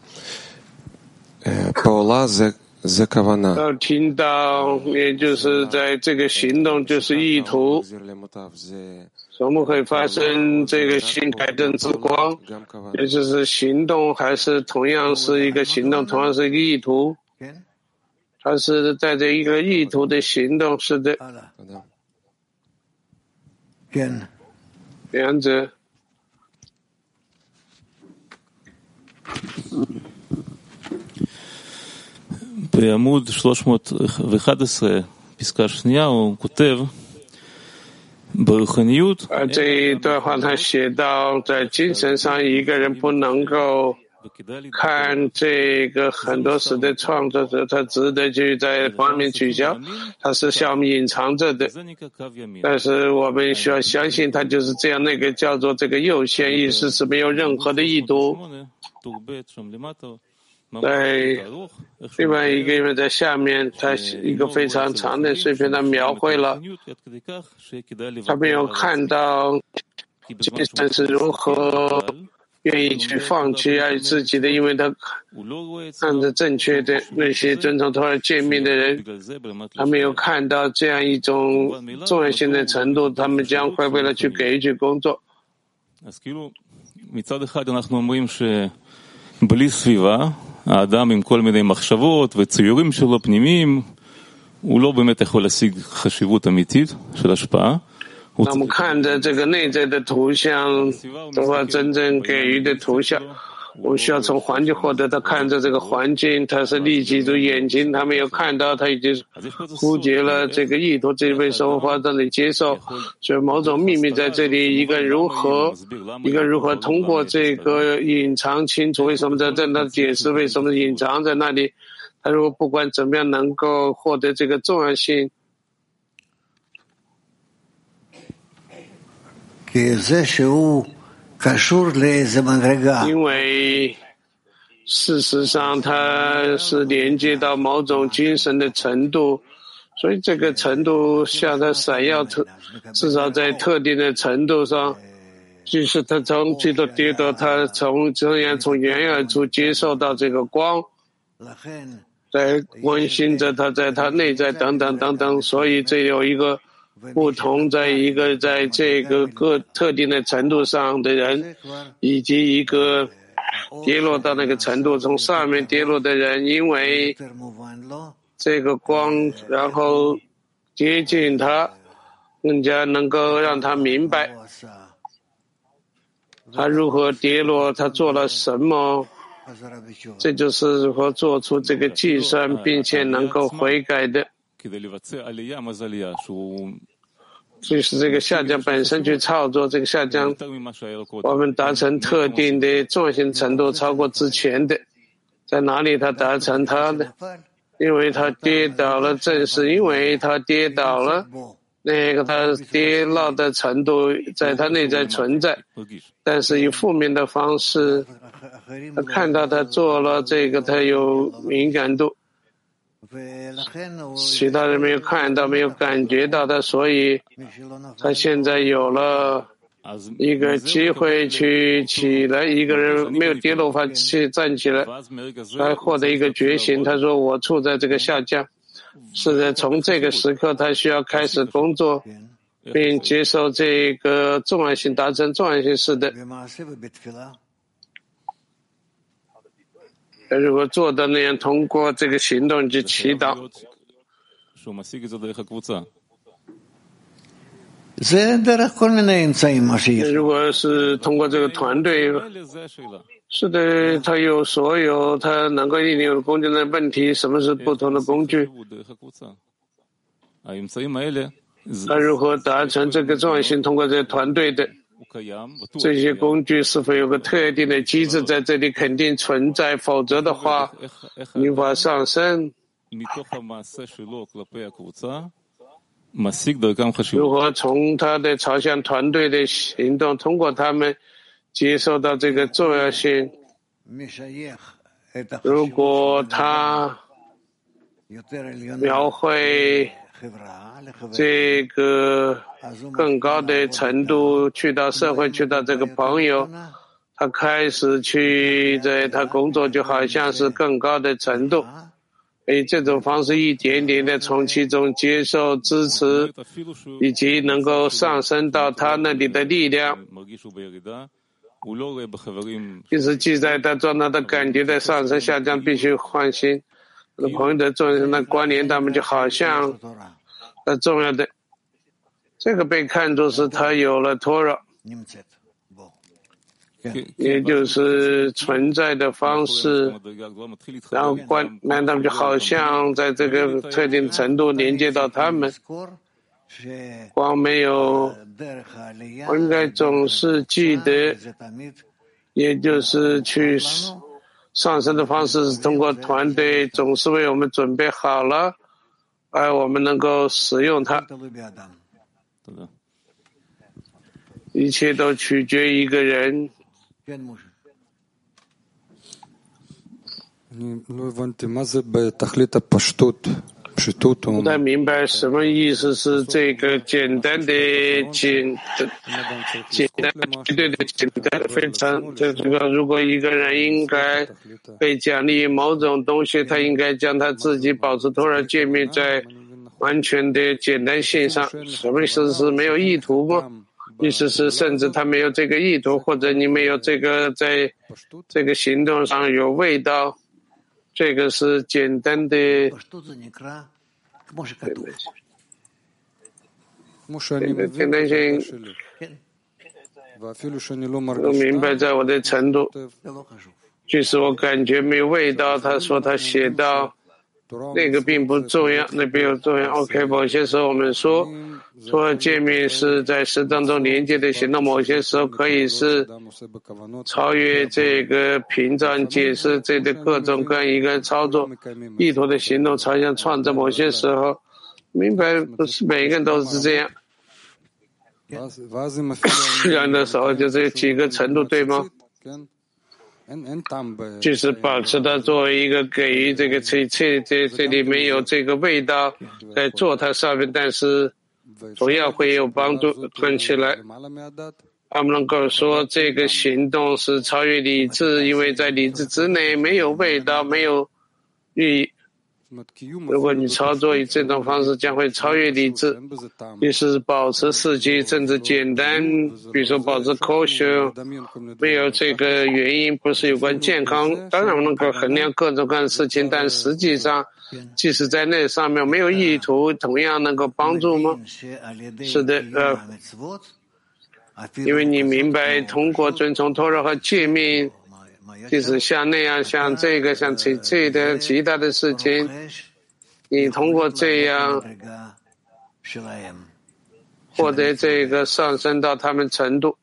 שפעולה זה כוונה. 听到也就是在这个行动就是意图，什么会发生这个新改正之光，也就是行动还是同样是一个行动，同样是一个意图，它是带着一个意图的行动。是的。两者。 בעמוד 311, פסקה שנייה, הוא כותב, ברוחניות... 这一段话他写到，在精神上一个人不能够看这个很多时的创作者，他值得去在方面取消，他是像隐藏着的。但是我们需要相信他就是这样，那个叫做这个右线意识是没有任何的意图。在另外一个因为在下面，他一个非常长的碎片，他描绘了他没有看到精神是如何愿意去放弃爱自己的，因为他看着正确的那些遵从托尔诫命的人，他没有看到这样一种重要性的程度，他们将会为了去给予去工作。 בלי סביבה, האדם עם כל מיני מחשבות וציורים שלו פנימיים, הוא לא באמת יכול להשיג חשיבות אמיתית של השפעה. 那么看着这个内在的图像的话，真正给予的图像，我们需要从环境获得。他看着这个环境，他是立即住眼睛，他没有看到，他已经忽略了这个意图，这为什么发生的接受？所以某种秘密在这里，一个如何通过这个隐藏清楚，为什么在这里解释为什么隐藏在那里？他如果不管怎么样能够获得这个重要性， 因为事实上它是连接到某种精神的程度，所以这个程度下的闪耀至少在特定的程度上，即使他从基督跌倒，他从源而出接受到这个光，在温馨着他在他内在等等等等，所以这有一个不同，在这个各特定的程度上的人，以及一个跌落到那个程度从上面跌落的人，因为这个光然后接近他，更加能够让他明白他如何跌落，他做了什么，这就是如何做出这个计算并且能够悔改的。就是这个下降本身去操作这个下降，我们达成特定的重性程度超过之前的，在哪里他达成他的？因为他跌倒了，正是因为他跌倒了，那个他跌落的程度在他内在存在，但是以负面的方式，他看到他做了这个，他有敏感度，其他人没有看到，没有感觉到的，所以他现在有了一个机会去起来，一个人没有跌落法去站起来，来获得一个觉醒。他说我处在这个下降，是的，从这个时刻他需要开始工作，并接受这个重要性，达成重要性。是的，如果做到那样，通过这个行动去祈祷，如果是通过这个团队，是的，他有所有他能够应用工具的问题。什么是不同的工具？他如何达成这个重要性？通过这个团队的这些工具是否有个特定的机制在这里肯定存在？否则的话，你无法上升。如何从他的朝向团队的行动，通过他们接受到这个重要性？如果他描绘这个更高的程度，去到社会，去到这个朋友，他开始去在他工作，就好像是更高的程度。以这种方式一点点的从其中接受支持，以及能够上升到他那里的力量，就是记在他状态的感觉的上升下降，必须换新。朋友的重要的关联，他们就好像重要的这个被看作是他有了托拉，也就是存在的方式，然后那他们就好像在这个特定程度连接到他们。光没有，我应该总是记得，也就是去上升的方式是通过团队总是为我们准备好了，而我们能够使用它。一切都取决于一个人。不太明白什么意思是这个简单的绝对的简单，非常这个如果一个人应该被奖励某种东西，他应该将他自己保持托拉界面在完全的简单性上。什么意思是没有意图吗？意思是甚至他没有这个意图，或者你没有这个在这个行动上有味道，这个是简单的简单性。我明白在我的程度，即使我感觉没有味道，他说他写到那个并不重要，那并不重要。OK， 某些时候我们说托拉界面是在适当中连接的行动，某些时候可以是超越这个屏障，解释这个各种各样一个操作意图的行动朝向创造。某些时候明白不是每个人都是这样， 然的时候就是几个程度，对吗？就是保持它作为一个给予这个这里没有这个味道在做它上面，但是同样会有帮助。看起来他们能够说这个行动是超越理智，因为在理智之内没有味道，没有意义。如果你操作以这种方式，将会超越理智。于是保持四季，甚至简单，比如说保持科学，没有这个原因，不是有关健康。当然能够衡量各种各样的事情，但实际上，即使在那上面没有意图，同样能够帮助吗？是的，因为你明白，通过遵从托拉和诫命，即使像那样，像这个，像这的其他的事情，你通过这样获得这个上升到他们程度。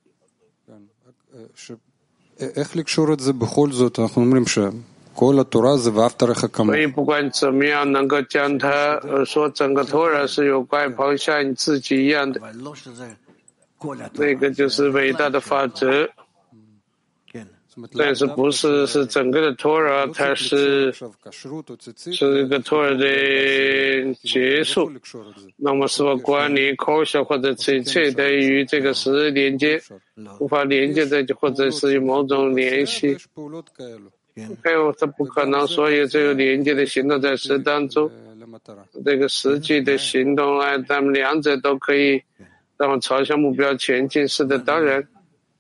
所以不管怎么样，能够将它说整个托拉是有关抛下你自己一样的，那个就是伟大的法则。但是不是整个的托拉，它是一个托拉的结束。那么是否关联科学或者这对于这个是连接，无法连接的，或者是有某种联系？还有它不可能所有这个连接的行动在实当中，这个实际的行动啊，他们两者都可以让我朝向目标前进。是的，当然。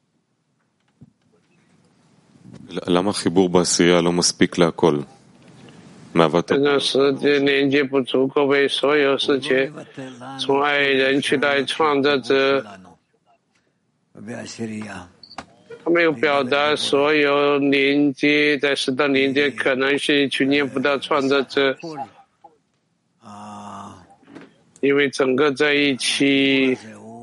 这种实际连接不足够为所有事情，从爱人取代创造者。他没有表达所有连接，在适当连接可能是去念不到创造者，因为整个在一起。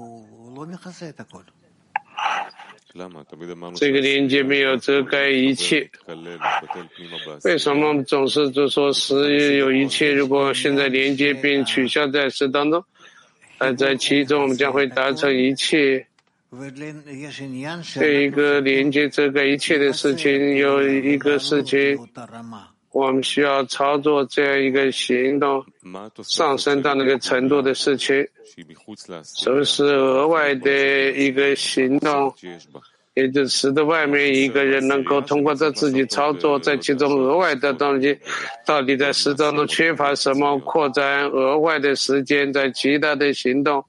这个连接没有遮盖一切。为什么总是就说实有一切？如果现在连接并取消在事当中，在其中我们将会达成一切。这一个连接遮盖一切的事情，有一个事情我们需要操作这样一个行动，上升到那个程度的事情，什么是额外的一个行动，也就是使得外面一个人能够通过他自己操作，在其中额外的东西，到底在实当中缺乏什么，扩展额外的时间，在其他的行动。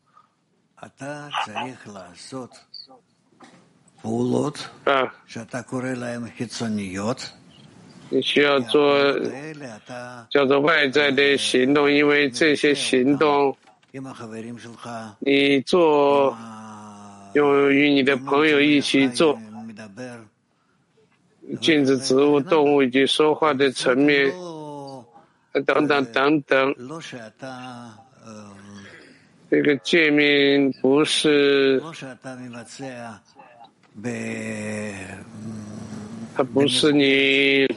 你需要做叫做外在的行动，因为这些行动你做用与你的朋友一起做，禁止植物、动物以及说话的层面等等等等。这个界面不是它不是你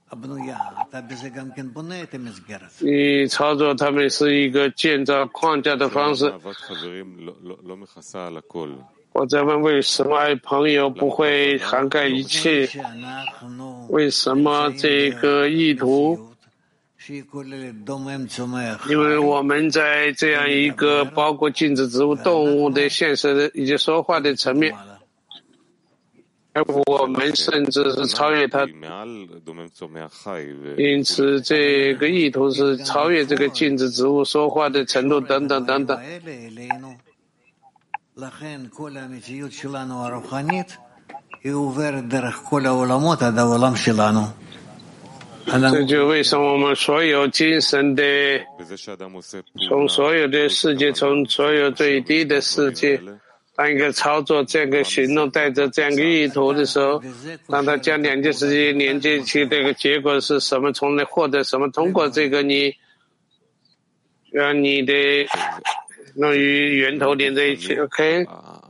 操作它们是一个建造框架的方式。我在问为什么爱朋友不会涵盖一切？为什么这个意图？因为我们在这样一个包括禁止植物、动物的现实的以及说话的层面，而我们甚至是超越它，因此这个意图是超越这个禁止植物说话的程度等等等等。这就为什么我们所有精神的，从所有的世界，从所有最低的世界，当一个操作这个行动带着这样一个意图的时候，当他将两件事情连接起，这个结果是什么？从那获得什么？通过这个你让你的能与源头连在一起。OK，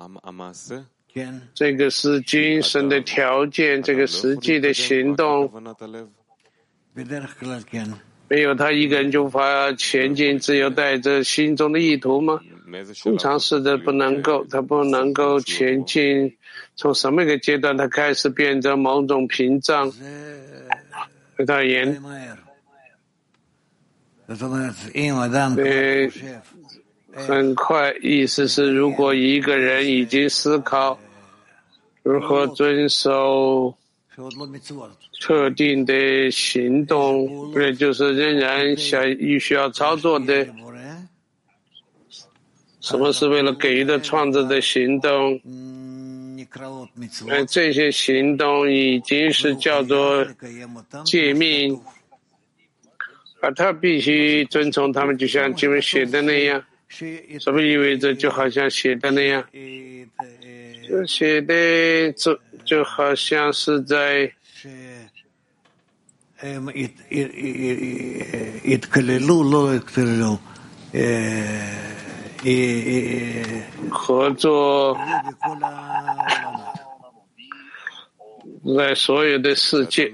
这个是精神的条件，这个实际的行动。 没有他一个人就无法前进，只有带着心中的意图吗？通常是的，不能够，他不能够前进。从什么一个阶段，他开始变成某种屏障？对他而言，很快。意思是，如果一个人已经思考如何遵守特定的行动，也就是仍然需要操作的，什么是为了给予的创造的行动？这些行动已经是叫做诫命，而他必须遵从他们，就像经文写的那样。什么意味着？就好像写的那样，写的就好像是在合作，在所有的世界，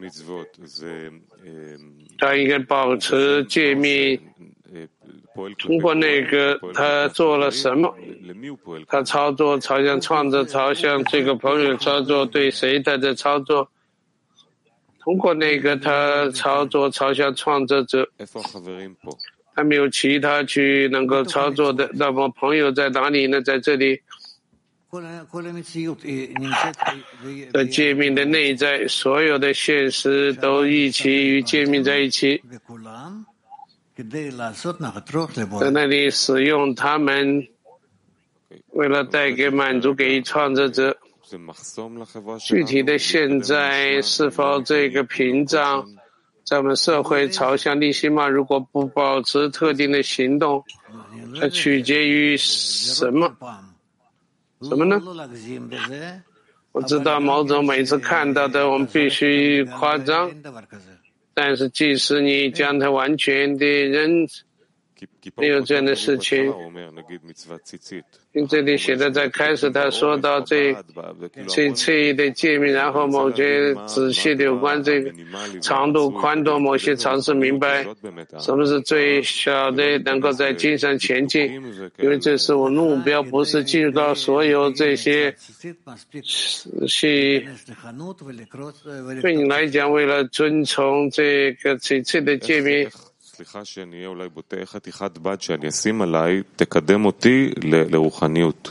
他应该保持诫命。通过那个，他做了什么？他操作朝向创造，朝向这个朋友操作，对谁他在操作？通过那个，他操作朝向创造者，他没有其他去能够操作的。那么朋友在哪里呢？在这里，在诫命的内在，所有的现实都一起与诫命在一起。在那里使用他们，为了带给满足给创造者。具体的现在是否这个屏障在我们社会朝向利息吗？如果不保持特定的行动，它取决于什么？什么呢？我知道某种每次看到的我们必须夸张，但是即使你将它完全的认，没有这样的事情。这里写的在开始他说到这的诫命，然后某些仔细的有关这个长度宽度，某些尝试明白什么是最小的，能够在精神前进，因为这是我目标，不是进入到所有这些是对你来讲，为了遵从这个的诫命。 סליחה שאני אהיה אולי בוטה חתיכת בד שאני אשים עליי, תקדם אותי לרוחניות.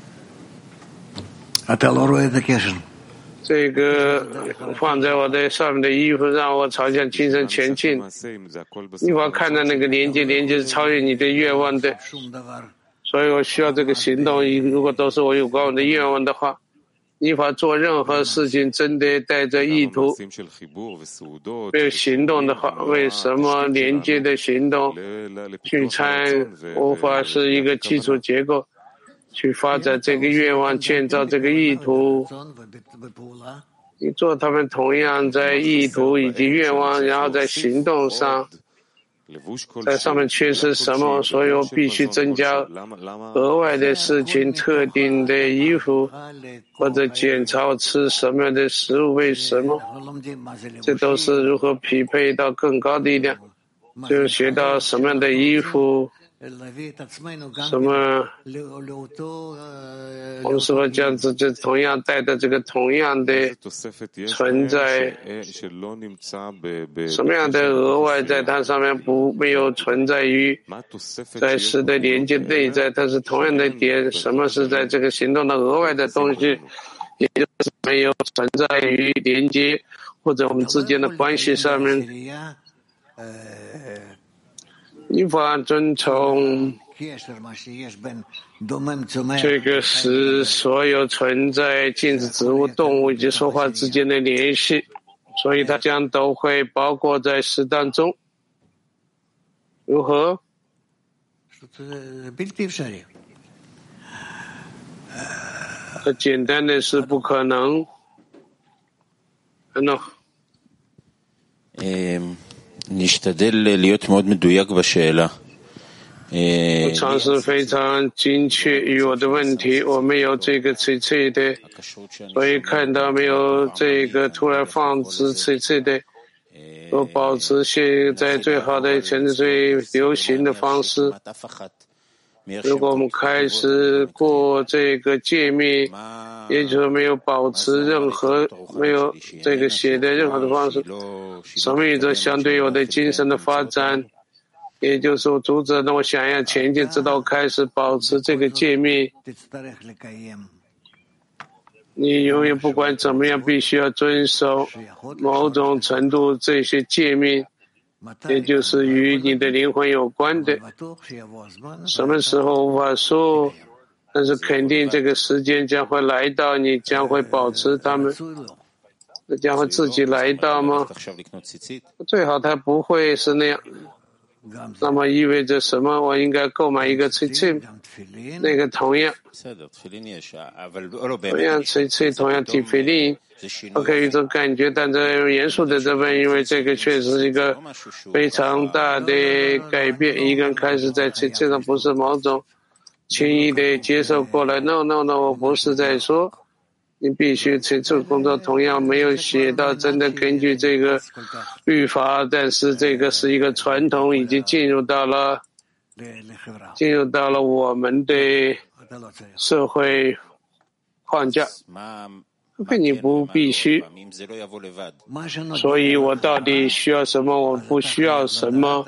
这个放在我的上面的衣服，让我朝向精神前进。你把看到那个连接是超越你的愿望的，所以我需要这个行动。如果都是我有关我的愿望的话，你法做任何事情真的带着意图，没有行动的话，为什么连接的行动聚餐无法是一个基础结构，去发展这个愿望，建造这个意图？你做他们同样在意图以及愿望，然后在行动上，在上面缺失什么，所以我必须增加额外的事情，特定的衣服，或者检查吃什么样的食物，为什么？这都是如何匹配到更高的力量，就学到什么样的衣服，什么，我们是否这样子就同样带着这个同样的存在，什么样的额外在它上面没有存在于在实的连接内在，它是同样的点，什么是在这个行动的额外的东西，也就是没有存在于连接或者我们之间的关系上面。无法遵从这个使所有存在静止植物、动物以及说话之间的联系，所以它将都会包括在实当中。如何？很简单的是不可能。我尝试非常精确于我的问题，我没有这个脆脆的，所以看到没有这个突然放置脆脆的， 我保持现在最好的、现在最流行的方式。如果我们开始过这个界面，也就是没有保持任何、没有这个写的任何的方式，什么意思？相对我的精神的发展，也就是我阻止让我想要前进，直到开始保持这个界面。你永远不管怎么样，必须要遵守某种程度这些界面，也就是与你的灵魂有关的。什么时候无法说，但是肯定这个时间将会来到，你将会保持它们。那将会自己来到吗？最好它不会是那样。那么意味着什么？我应该购买一个tzitzit，那个同样tzitzit，同样tefillin，我可以有一种感觉，但在严肃的这边，因为这个确实是一个非常大的改变。一个人开始在tzitzit上不是某种轻易的接受过来。No， 我不是在说。你必须tzitzit工作同样没有写到真的根据这个律法，但是这个是一个传统，已经进入到了我们的社会框架，并你不必须。所以我到底需要什么？我不需要什么？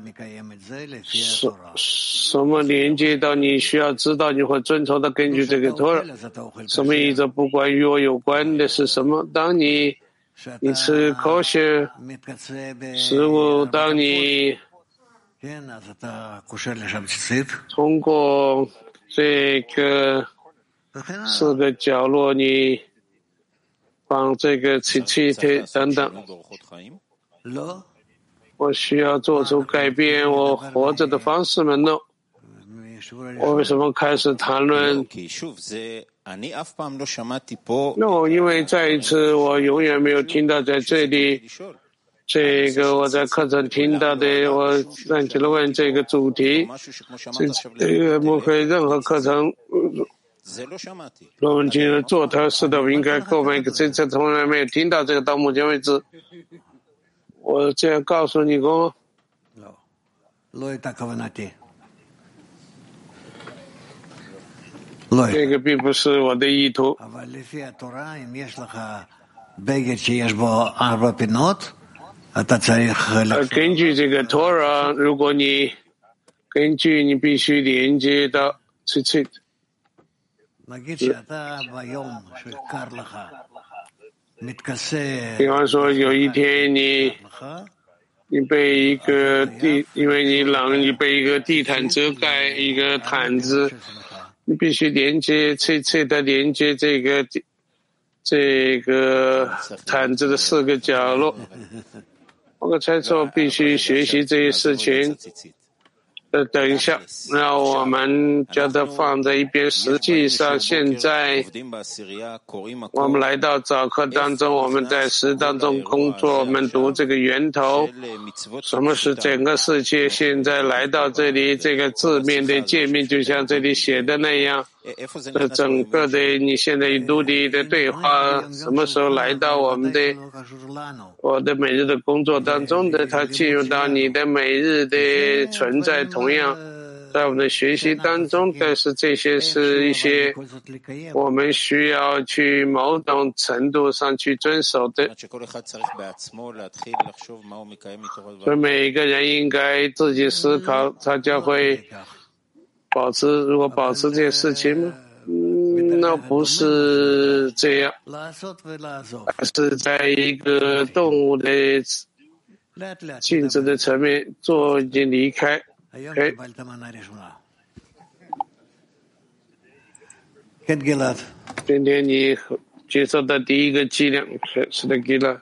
什么连接到你需要知道，你会遵从的根据这个托尔？什么意思？不管与我有关的是什么？当你吃kosher食物，当你通过这个4个角落，你放这个tzitzit等等，我需要做出改变我活着的方式吗？ No。 我为什么开始谈论 No， 因为再一次我永远没有听到在这里这个我在课程听到的，我让提了问这个主题，这个不会任何课程我们今天做它是的，我应该购买一个，这从来没有听到这个，到目前为止我这样告诉你过这个并不是我的意图。根据这个 Torah， 如果你根据你必须连接到 tzitzit。比方说有一天你被一个因为你冷，你被一个地毯遮盖，一个毯子，你必须连接tzitzit的连接这个毯子的4个角落。我猜测必须学习这些事情。等一下，让我们将它放在一边。实际上，现在我们来到早课当中，我们在10当中工作，我们读这个源头，什么是整个世界？现在来到这里，这个字面的界面就像这里写的那样，整个的你现在与陆地的对话，什么时候来到我的每日的工作当中的？它进入到你的每日的存在，同样在我们的学习当中，但是这些是一些我们需要去某种程度上去遵守的。所以每一个人应该自己思考，他将会如果保持这些事情吗？那不是这样，而是在一个动物的性质的层面做已经离开。今天你接受到第一个剂量，是的，Gilad。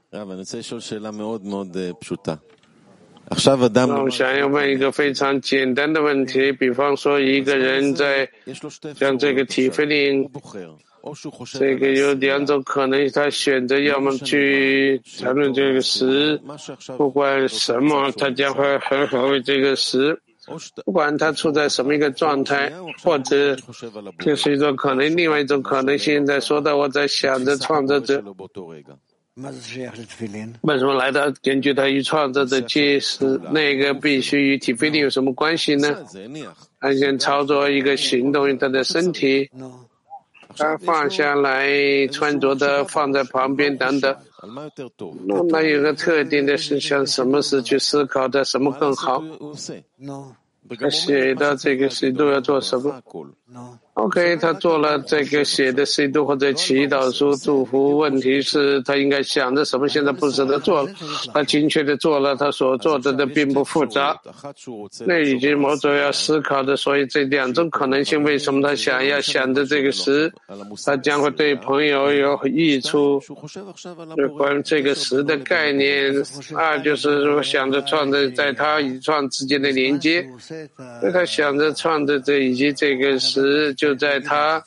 那我想要问一个非常简单的问题，比方说一个人在像这个tefillin，这个有2种可能，他选择要么去谈论这个时，不管什么，他将会很好为这个时，不管他处在什么一个状态，或者这是一种可能。另外一种可能性，在说到我在想着创造者， 为什么来到根据他与创造的解释，那个必须与提菲利有什么关系呢？他先操作一个行动，用他的身体，他放下来，穿着的放在旁边等等。那有个特定的是向什么是去思考的，什么更好？他写的这个谁都要做什么 ？OK， 他做了这个写的谁都或者祈祷书祝福。问题是，他应该想着什么？现在不是他做了，他精确的做了，他所做的并不复杂。那已经某种要思考的，所以这两种可能性，为什么他想着这个时，他将会对朋友有益处？关于这个时的概念，二就是说想着创造在他与创之间的连接。所以他想着创造这以及这个时就在他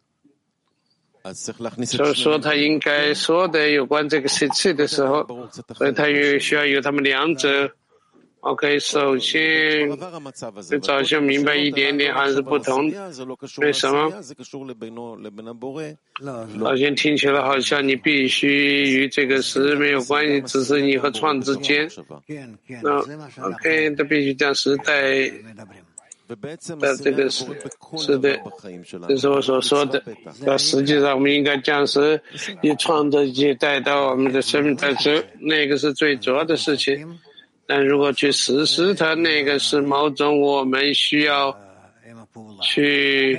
所说他应该说的有关这个事情的时候，所以他也需要有他们两者。OK， 首先早就明白一点点还是不同。为什么？首先听起来好像你必须与这个时没有关系，只是你和创之间。OK， 他必须将时代的这个是的，这是我所说的。那实际上我们应该将时以创造去带到我们的生命当中，那个是最主要的事情。但如果去实施它，那个是某种我们需要去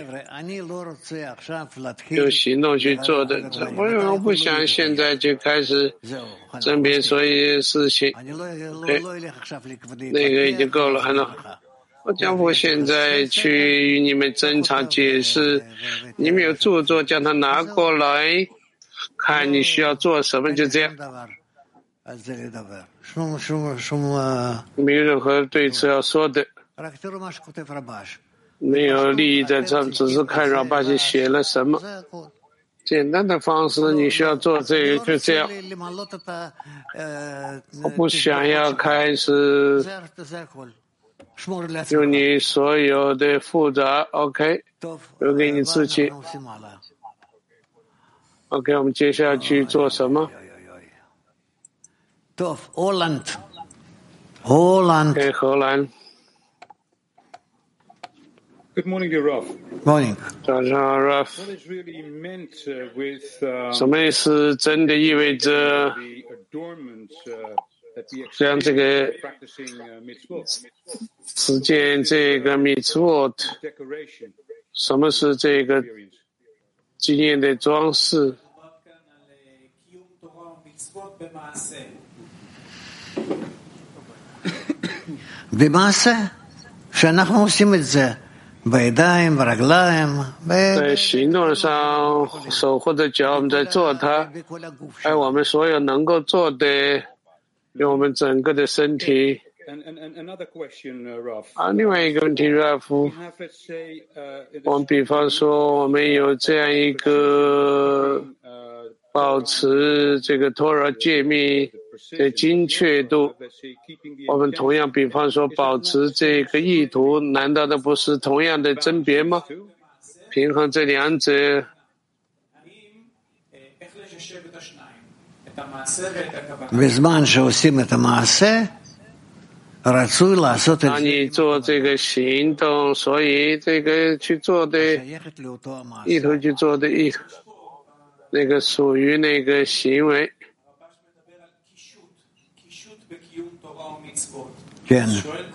用行动去做的。我不想现在就开始争辩所有事情，那个已经够了，很好。我将不现在去与你们争吵解释，你们有著作将它拿过来看，你需要做什么，就这样。没有任何对此要说的，没有利益在这，只是看饶巴西写了什么。简单的方式，你需要做这个，就这样。我不想要开始用你所有的复杂 ，OK， 留给你自己。OK， 我们接下去做什么？OK， 荷兰。 Good morning, Rav. Morning. 早上 Rav。什么意思？真的意味着像这个实践这个 mitzvot， 什么是这个经验的装饰？在行动上，手或者脚，我们在做它，还有我们所有能够做的，用我们整个的身体。另外一个问题 ，Raf， 我们比方说，我们有这样一个保持这个托拉诫命的精确度，我们同样比方说保持这个意图，难道那不是同样的甄别吗？平衡这两者。当你做这个行动，所以这个去做的意图去做的意图，那个属于那个行为。 כן.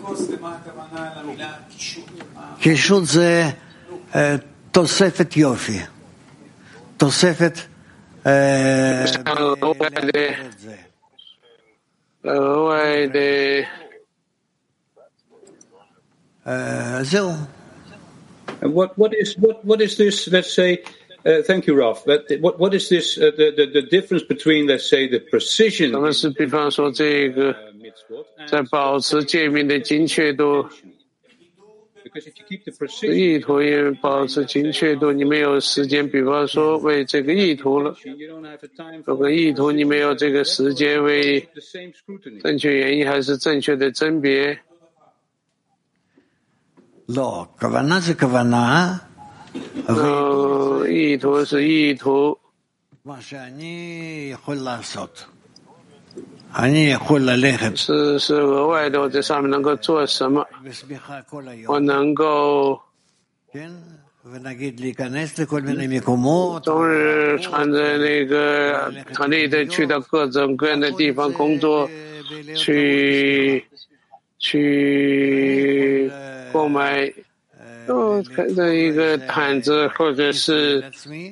קישוט זה תוספת יופי. תוספת זהו. What is this, let's say, thank you, Ralph. What is this, the difference between, let's say, the precision 什么是比方说这个在保持界面的精确度，意图也保持精确度，你没有时间，比方说为这个意图了，这个意图你没有这个时间为正确原因还是正确的甄别。 כוונה זה כוונה. 意图是意图。 是额外的，我在上面能够做什么？我能够终日穿着那个团队的去到各种各样的地方工作，去购买的一个毯子，或者是，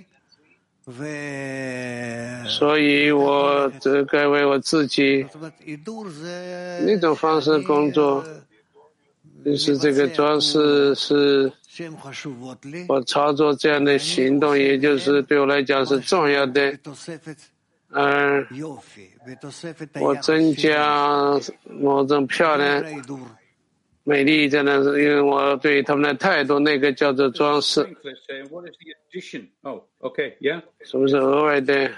所以我只该为我自己那种方式工作。就是这个装饰是我操作这样的行动，也就是对我来讲是重要的，而我增加某种漂亮、美丽，真的是因为我对他们的态度，那个叫做装饰。什么是额外的？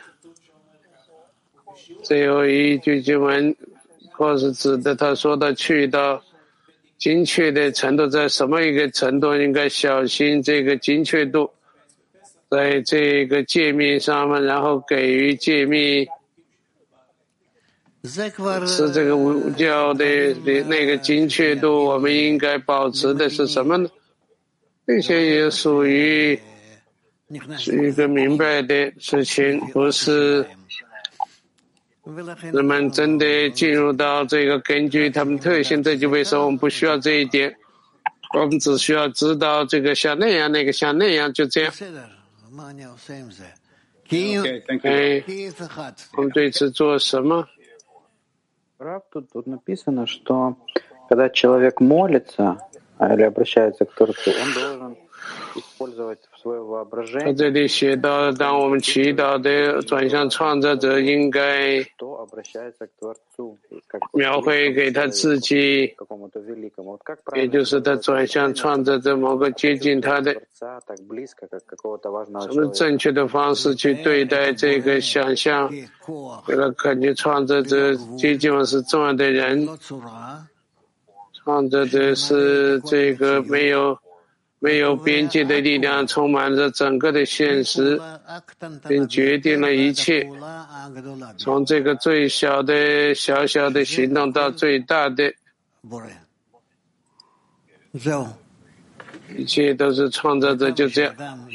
最后一句经文，或是指的他说的去到精确的程度，在什么一个程度应该小心这个精确度，在这个界面上面，然后给予界面是这个无教的那个精确度，我们应该保持的是什么呢？这些也属于是一个明白的事情，不是人们真的进入到这个根据他们特性，这就为什么我们不需要这一点，我们只需要知道这个像那样，那个像那样，就这样。我们对此做什么？ Тут написано, что когда человек молится или обращается к Творцу, он должен использовать свое воображение. 他这里写到，当我们祈祷的转向创造者，应该描绘给他自己，也就是他转向创造者某个接近他的，什么正确的方式去对待这个想象，为了感觉创造者接近我是重要的人，创造者是这个没有边界的力量，充满着整个的现实，并决定了一切，从这个最小的行动到最大的，一切都是创造者，就这样。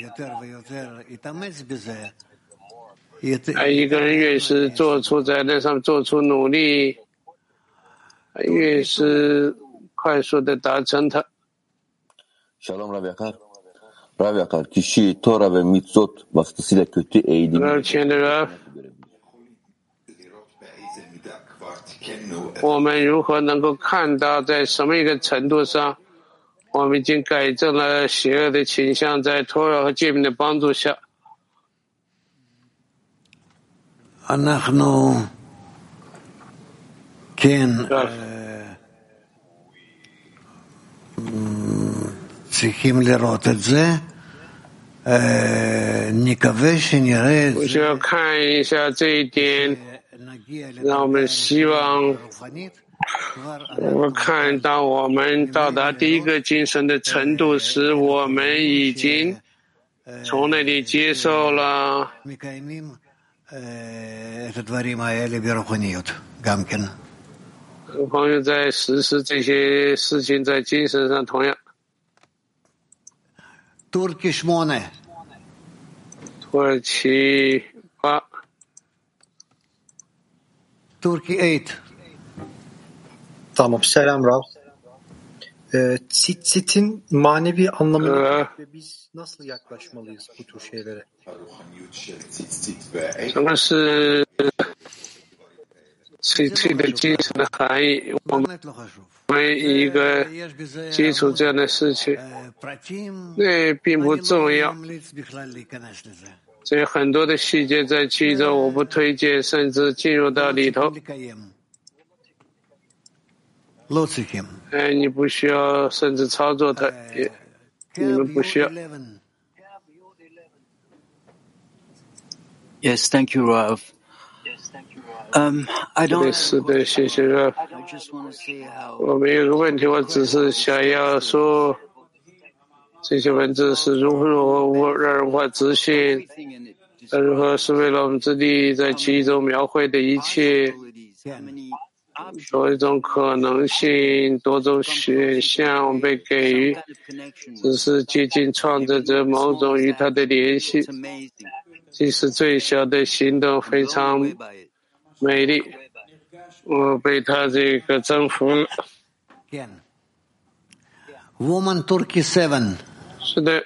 而一个人越是在那上做出努力，越是快速的达成它。 Shalom Rav Yakar. Rav Yakar, kişi Torah ve mitzvot vasıtasıyla kötü eğilim. 我们如何能够看到在什么一个程度上，我们已经改正了邪恶的倾向，在托拉和诫命的帮助下。我需要看一下这一点，让我们希望我看到我们到达第一个精神的程度时，我们已经从那里接受了朋友在实施这些事情，在精神上同样。土耳其8。 Tamam, selam Rav. Tzitzit'in manevi anlamını ve biz nasıl yaklaşmalıyız bu tür şeylere? 什么是tzitzit的精神的含义？我们一个基础这样的事情，那并不重要。所以很多的细节在其中，我不推荐，甚至进入到里头。你不需要，甚至操作它，你们不需要。 Yes, thank you, Rav. I don't. 是的，谢谢 Rav。我没有个问题，我只是想要说，这些文字是如何让人无法执行， 如何是为了我们自己在其中描绘的一切，多一种可能性，多种选项被给予，只是接近创造者某种与他的联系，即使最小的行动非常美丽，我被他这个征服了。 Woman Turkey 7. 是的。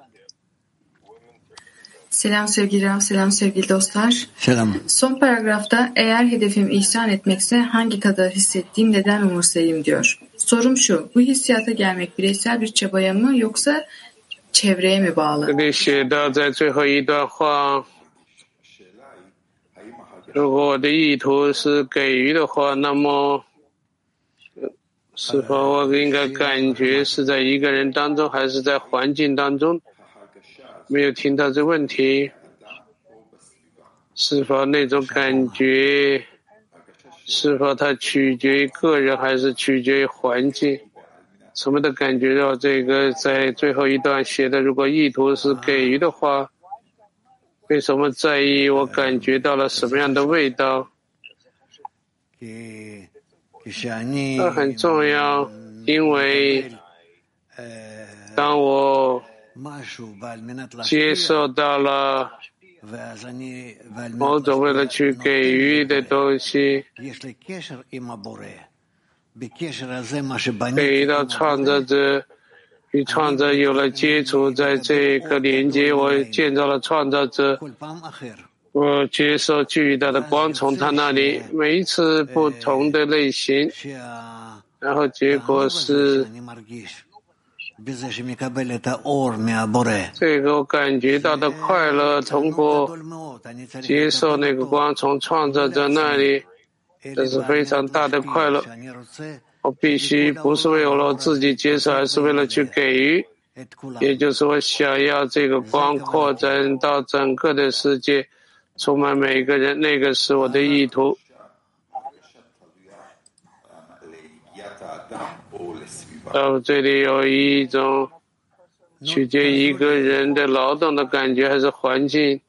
Selam sevgili Rav, selam sevgili dostlar. Selam. Son paragrafta eğer hedefim ihsan etmekse hangi kadar hissettiğim, neden umursayayım diyor. Sorum şu, bu hissiyata gelmek bireysel bir çabaya mı yoksa çevreye mi bağlı? 这里写到在最后一段话，如果我的意图是给予的话，那么是否我应该感觉是在一个人当中，还是在环境当中？没有听到这问题，是否那种感觉，是否它取决于个人，还是取决于环境？什么的感觉到这个在最后一段写的，如果意图是给予的话，为什么在意我感觉到了什么样的味道？那很重要，因为当我接受到了某种为了去给予的东西，给予到创造者，与创造有了接触，在这个连接我见到了创造者，我接受巨大的光从他那里，每一次不同的类型，然后结果是这个我感觉到的快乐，通过接受那个光从创造者那里，这是非常大的快乐。我必须不是为了我自己接受，而是为了去给予，也就是我想要这个光扩展到整个的世界，充满每个人，那个是我的意图。这里有一种取决于一个人的劳动的感觉，还是环境？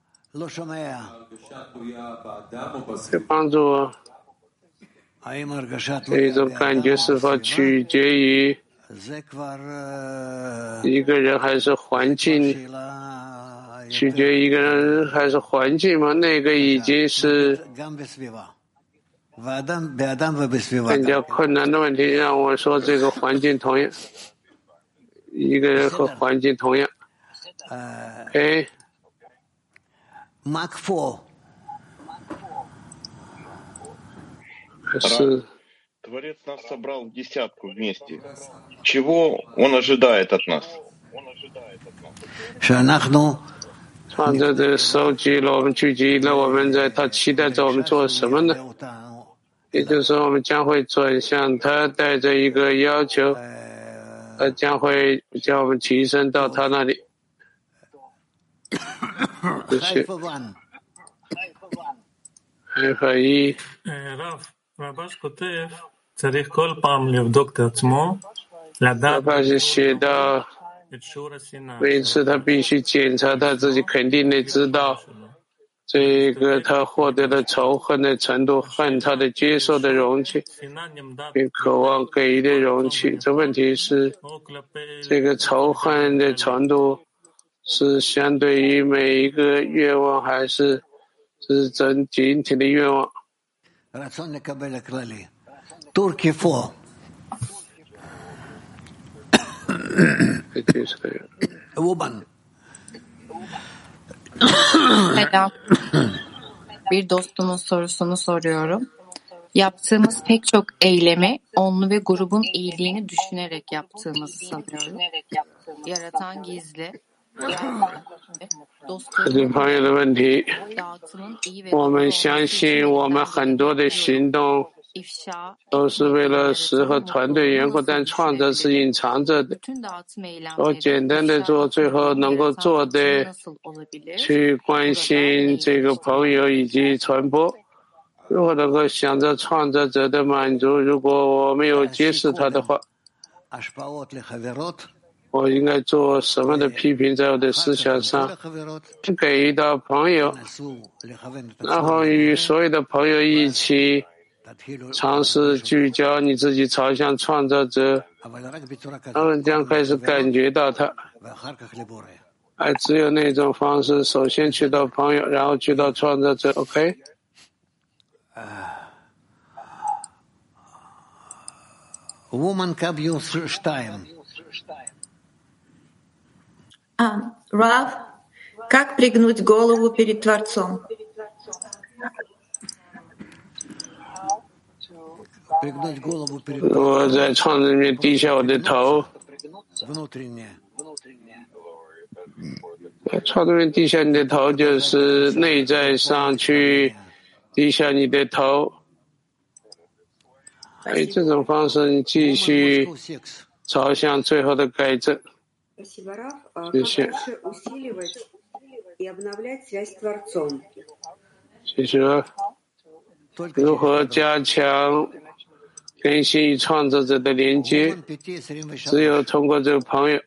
这帮助我。这种感觉是否取决于一个人还是环境？取决于一个人还是环境吗？那个已经是更加困难的问题。让我说这个环境同样，一个人和环境同样。 Mark 4. Творец нас собрал в десятку вместе. Чего он ожидает от нас? 创造者收集了我们，聚集了我们，在他期待着我们做什么呢？也就是说，我们将会转向他，带着一个要求，他将会将我们提升到他那里。谢谢。1. רבש כותב, צריך כל פעם לבדוק את עצמו, לדעת 写到每次他必须检查他自己，肯定得知道这个他获得的仇恨的程度，恨他的接受的容器，并渴望给予的容器。这问题是这个仇恨的程度是相对于每一个愿望，还是整体的愿望 ？Turkey 4. Selam. Bir dostumun sorusunu soruyorum. Yaptığımız pek çok eylemi onlu ve grubun iyiliğini düşünerek yaptığımızı sanıyorum. Yaratan gizli. 这朋友的问题，我们相信我们很多的行动都是为了适合团队缘故，但创造是隐藏着的。我简单的做，最后能够做的去关心这个朋友以及传播。如果能够想着创造者的满足，如果我没有揭示他的话， 我应该做什么的批评在我的思想上，给予到朋友，然后与所有的朋友一起尝试聚焦你自己朝向创造者，他们将开始感觉到他，而只有那种方式，首先去到朋友，然后去到创造者。OK。 Woman Kabyu 2. Рав, как пригнуть голову перед Творцом? 我在创造里面低下我的头，创造里面低下你的头，就是内在上去低下你的头。以这种方式，你继续朝向最后的改正。谢谢。其实，如何加强更新与创造者的连接，只有通过这个朋友。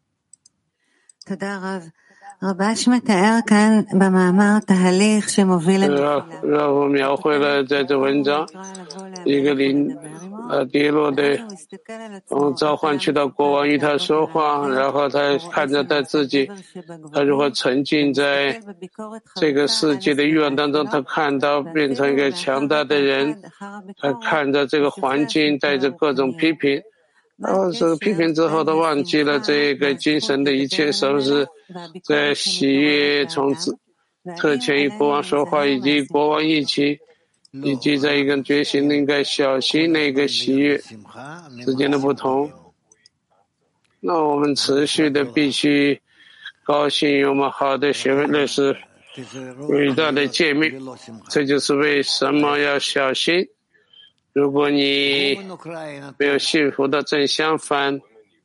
然后描绘了在这文章一个跌落的从召唤去到国王与他说话，然后他看着他自己，他如何沉浸在这个世界的欲望当中，他看到变成一个强大的人，他看着这个环境带着各种批评，然后这个批评之后，他忘记了这个精神的一切，是不是在喜悦从特权与国王说话，以及国王一起，以及在一个觉醒应该小心那个喜悦之间的不同。那我们持续的必须高兴于我们好的学会认识伟大的诫命，这就是为什么要小心。如果你没有幸福的，正相反。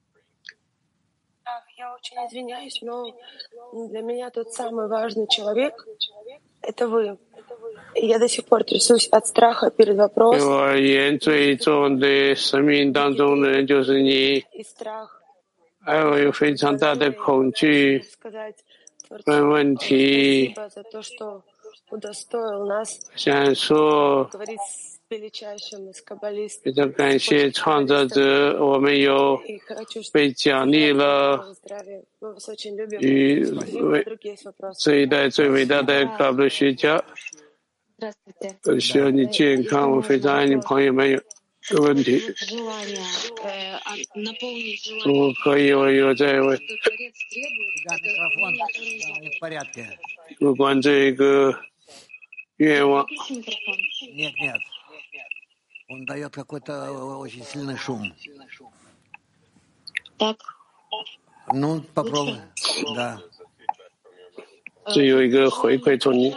Я очень извиняюсь, но для меня тот самый важный человек — это вы. И я до сих пор трясусь от страха перед вопросом. 对我而言，最重的生命当中的人就是你，而我有非常大的恐惧。问问题，想说。非常感谢创造者，我们有被奖励了与这一代最伟大的卡布学家。希望你健康，我非常爱你，朋友们有问题。我可以，我有在问。有关这个愿望。 Он дает какой-то очень сильный шум. Так. Ну, попробуй. Да. 这有一个回馈从你。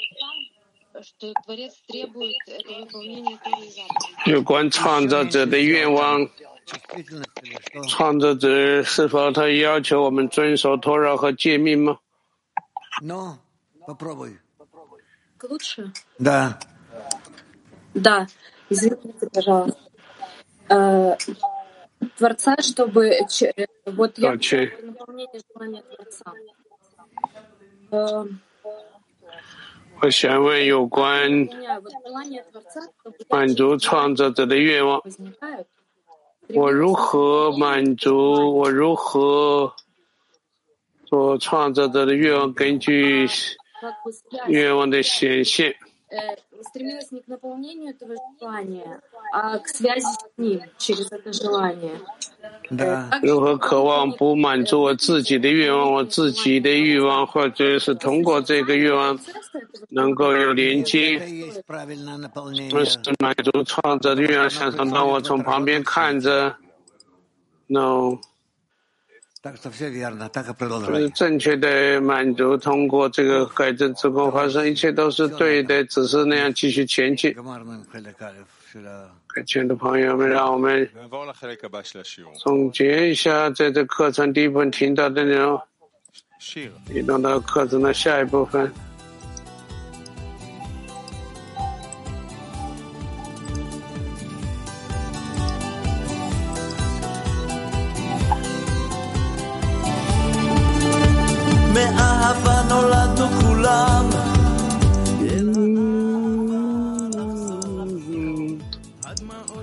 有关创造者的愿望，创造者是否他要求我们遵守托拉和诫命吗？ Ну, попробуй. Лучше? Да. Да. Извините, пожалуйста. Творца, чтобы... Вот я наполнение желания Творца. 我想问有关满足创造者的愿望，我如何满足？我如何做创造者的愿望？根据愿望的显现。 Стремилась не к наполнению этого желания, а к связи с ним через это желание. 如何渴望不满足我自己的愿望，我自己的欲望，或者是通过这个愿望能够有连接，是满足创造的愿望，想象到我从旁边看着 ，no。正确的满足，通过这个改正之后发生，一切都是对的，只是那样继续前进。亲爱的朋友们，让我们总结一下在这课程第一部分听到的内容，移动到课程的下一部分。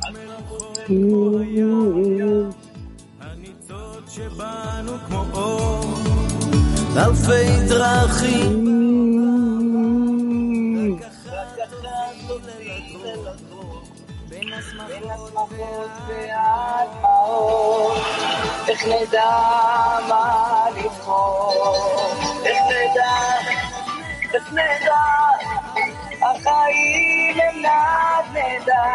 הניצות שבנו כמו אור אלפי דרכים השמחות והדמעות, איך נדע מה לבחור, איך נדע, החיים הם נדע,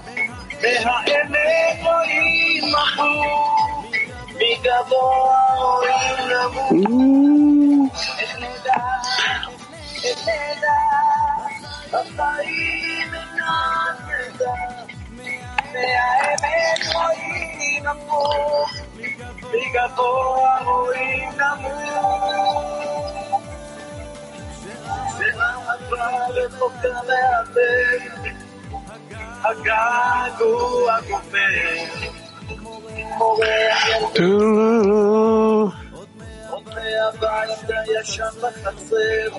והאמת לא יימחו, מגבוה רואים למות, איך נדע, החיים הם נדע, והאמת רואים נמוך, מגבוה רואים נמוך, והאהבה רחוקה מהבן, הגעגוע גובר, מורח ילדות, עוד מהבית הישן בחצר,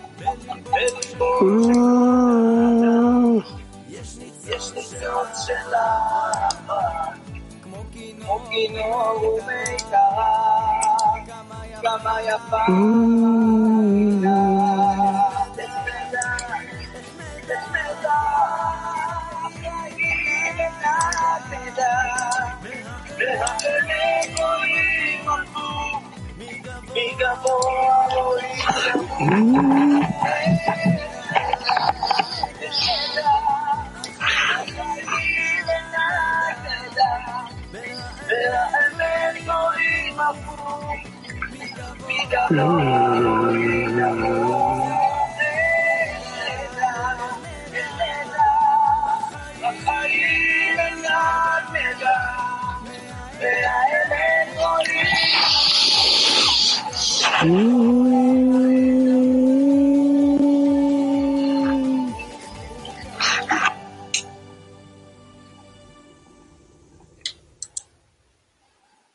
יש ניצות של אהבה, כמו כינור ומיתרה, כמה יפה איך נדע, החיים נדע, והאמת רואים הפוך, מגבוה רואים והאמת רואים הפוך, מגבוה החיים נדע, והאמת רואים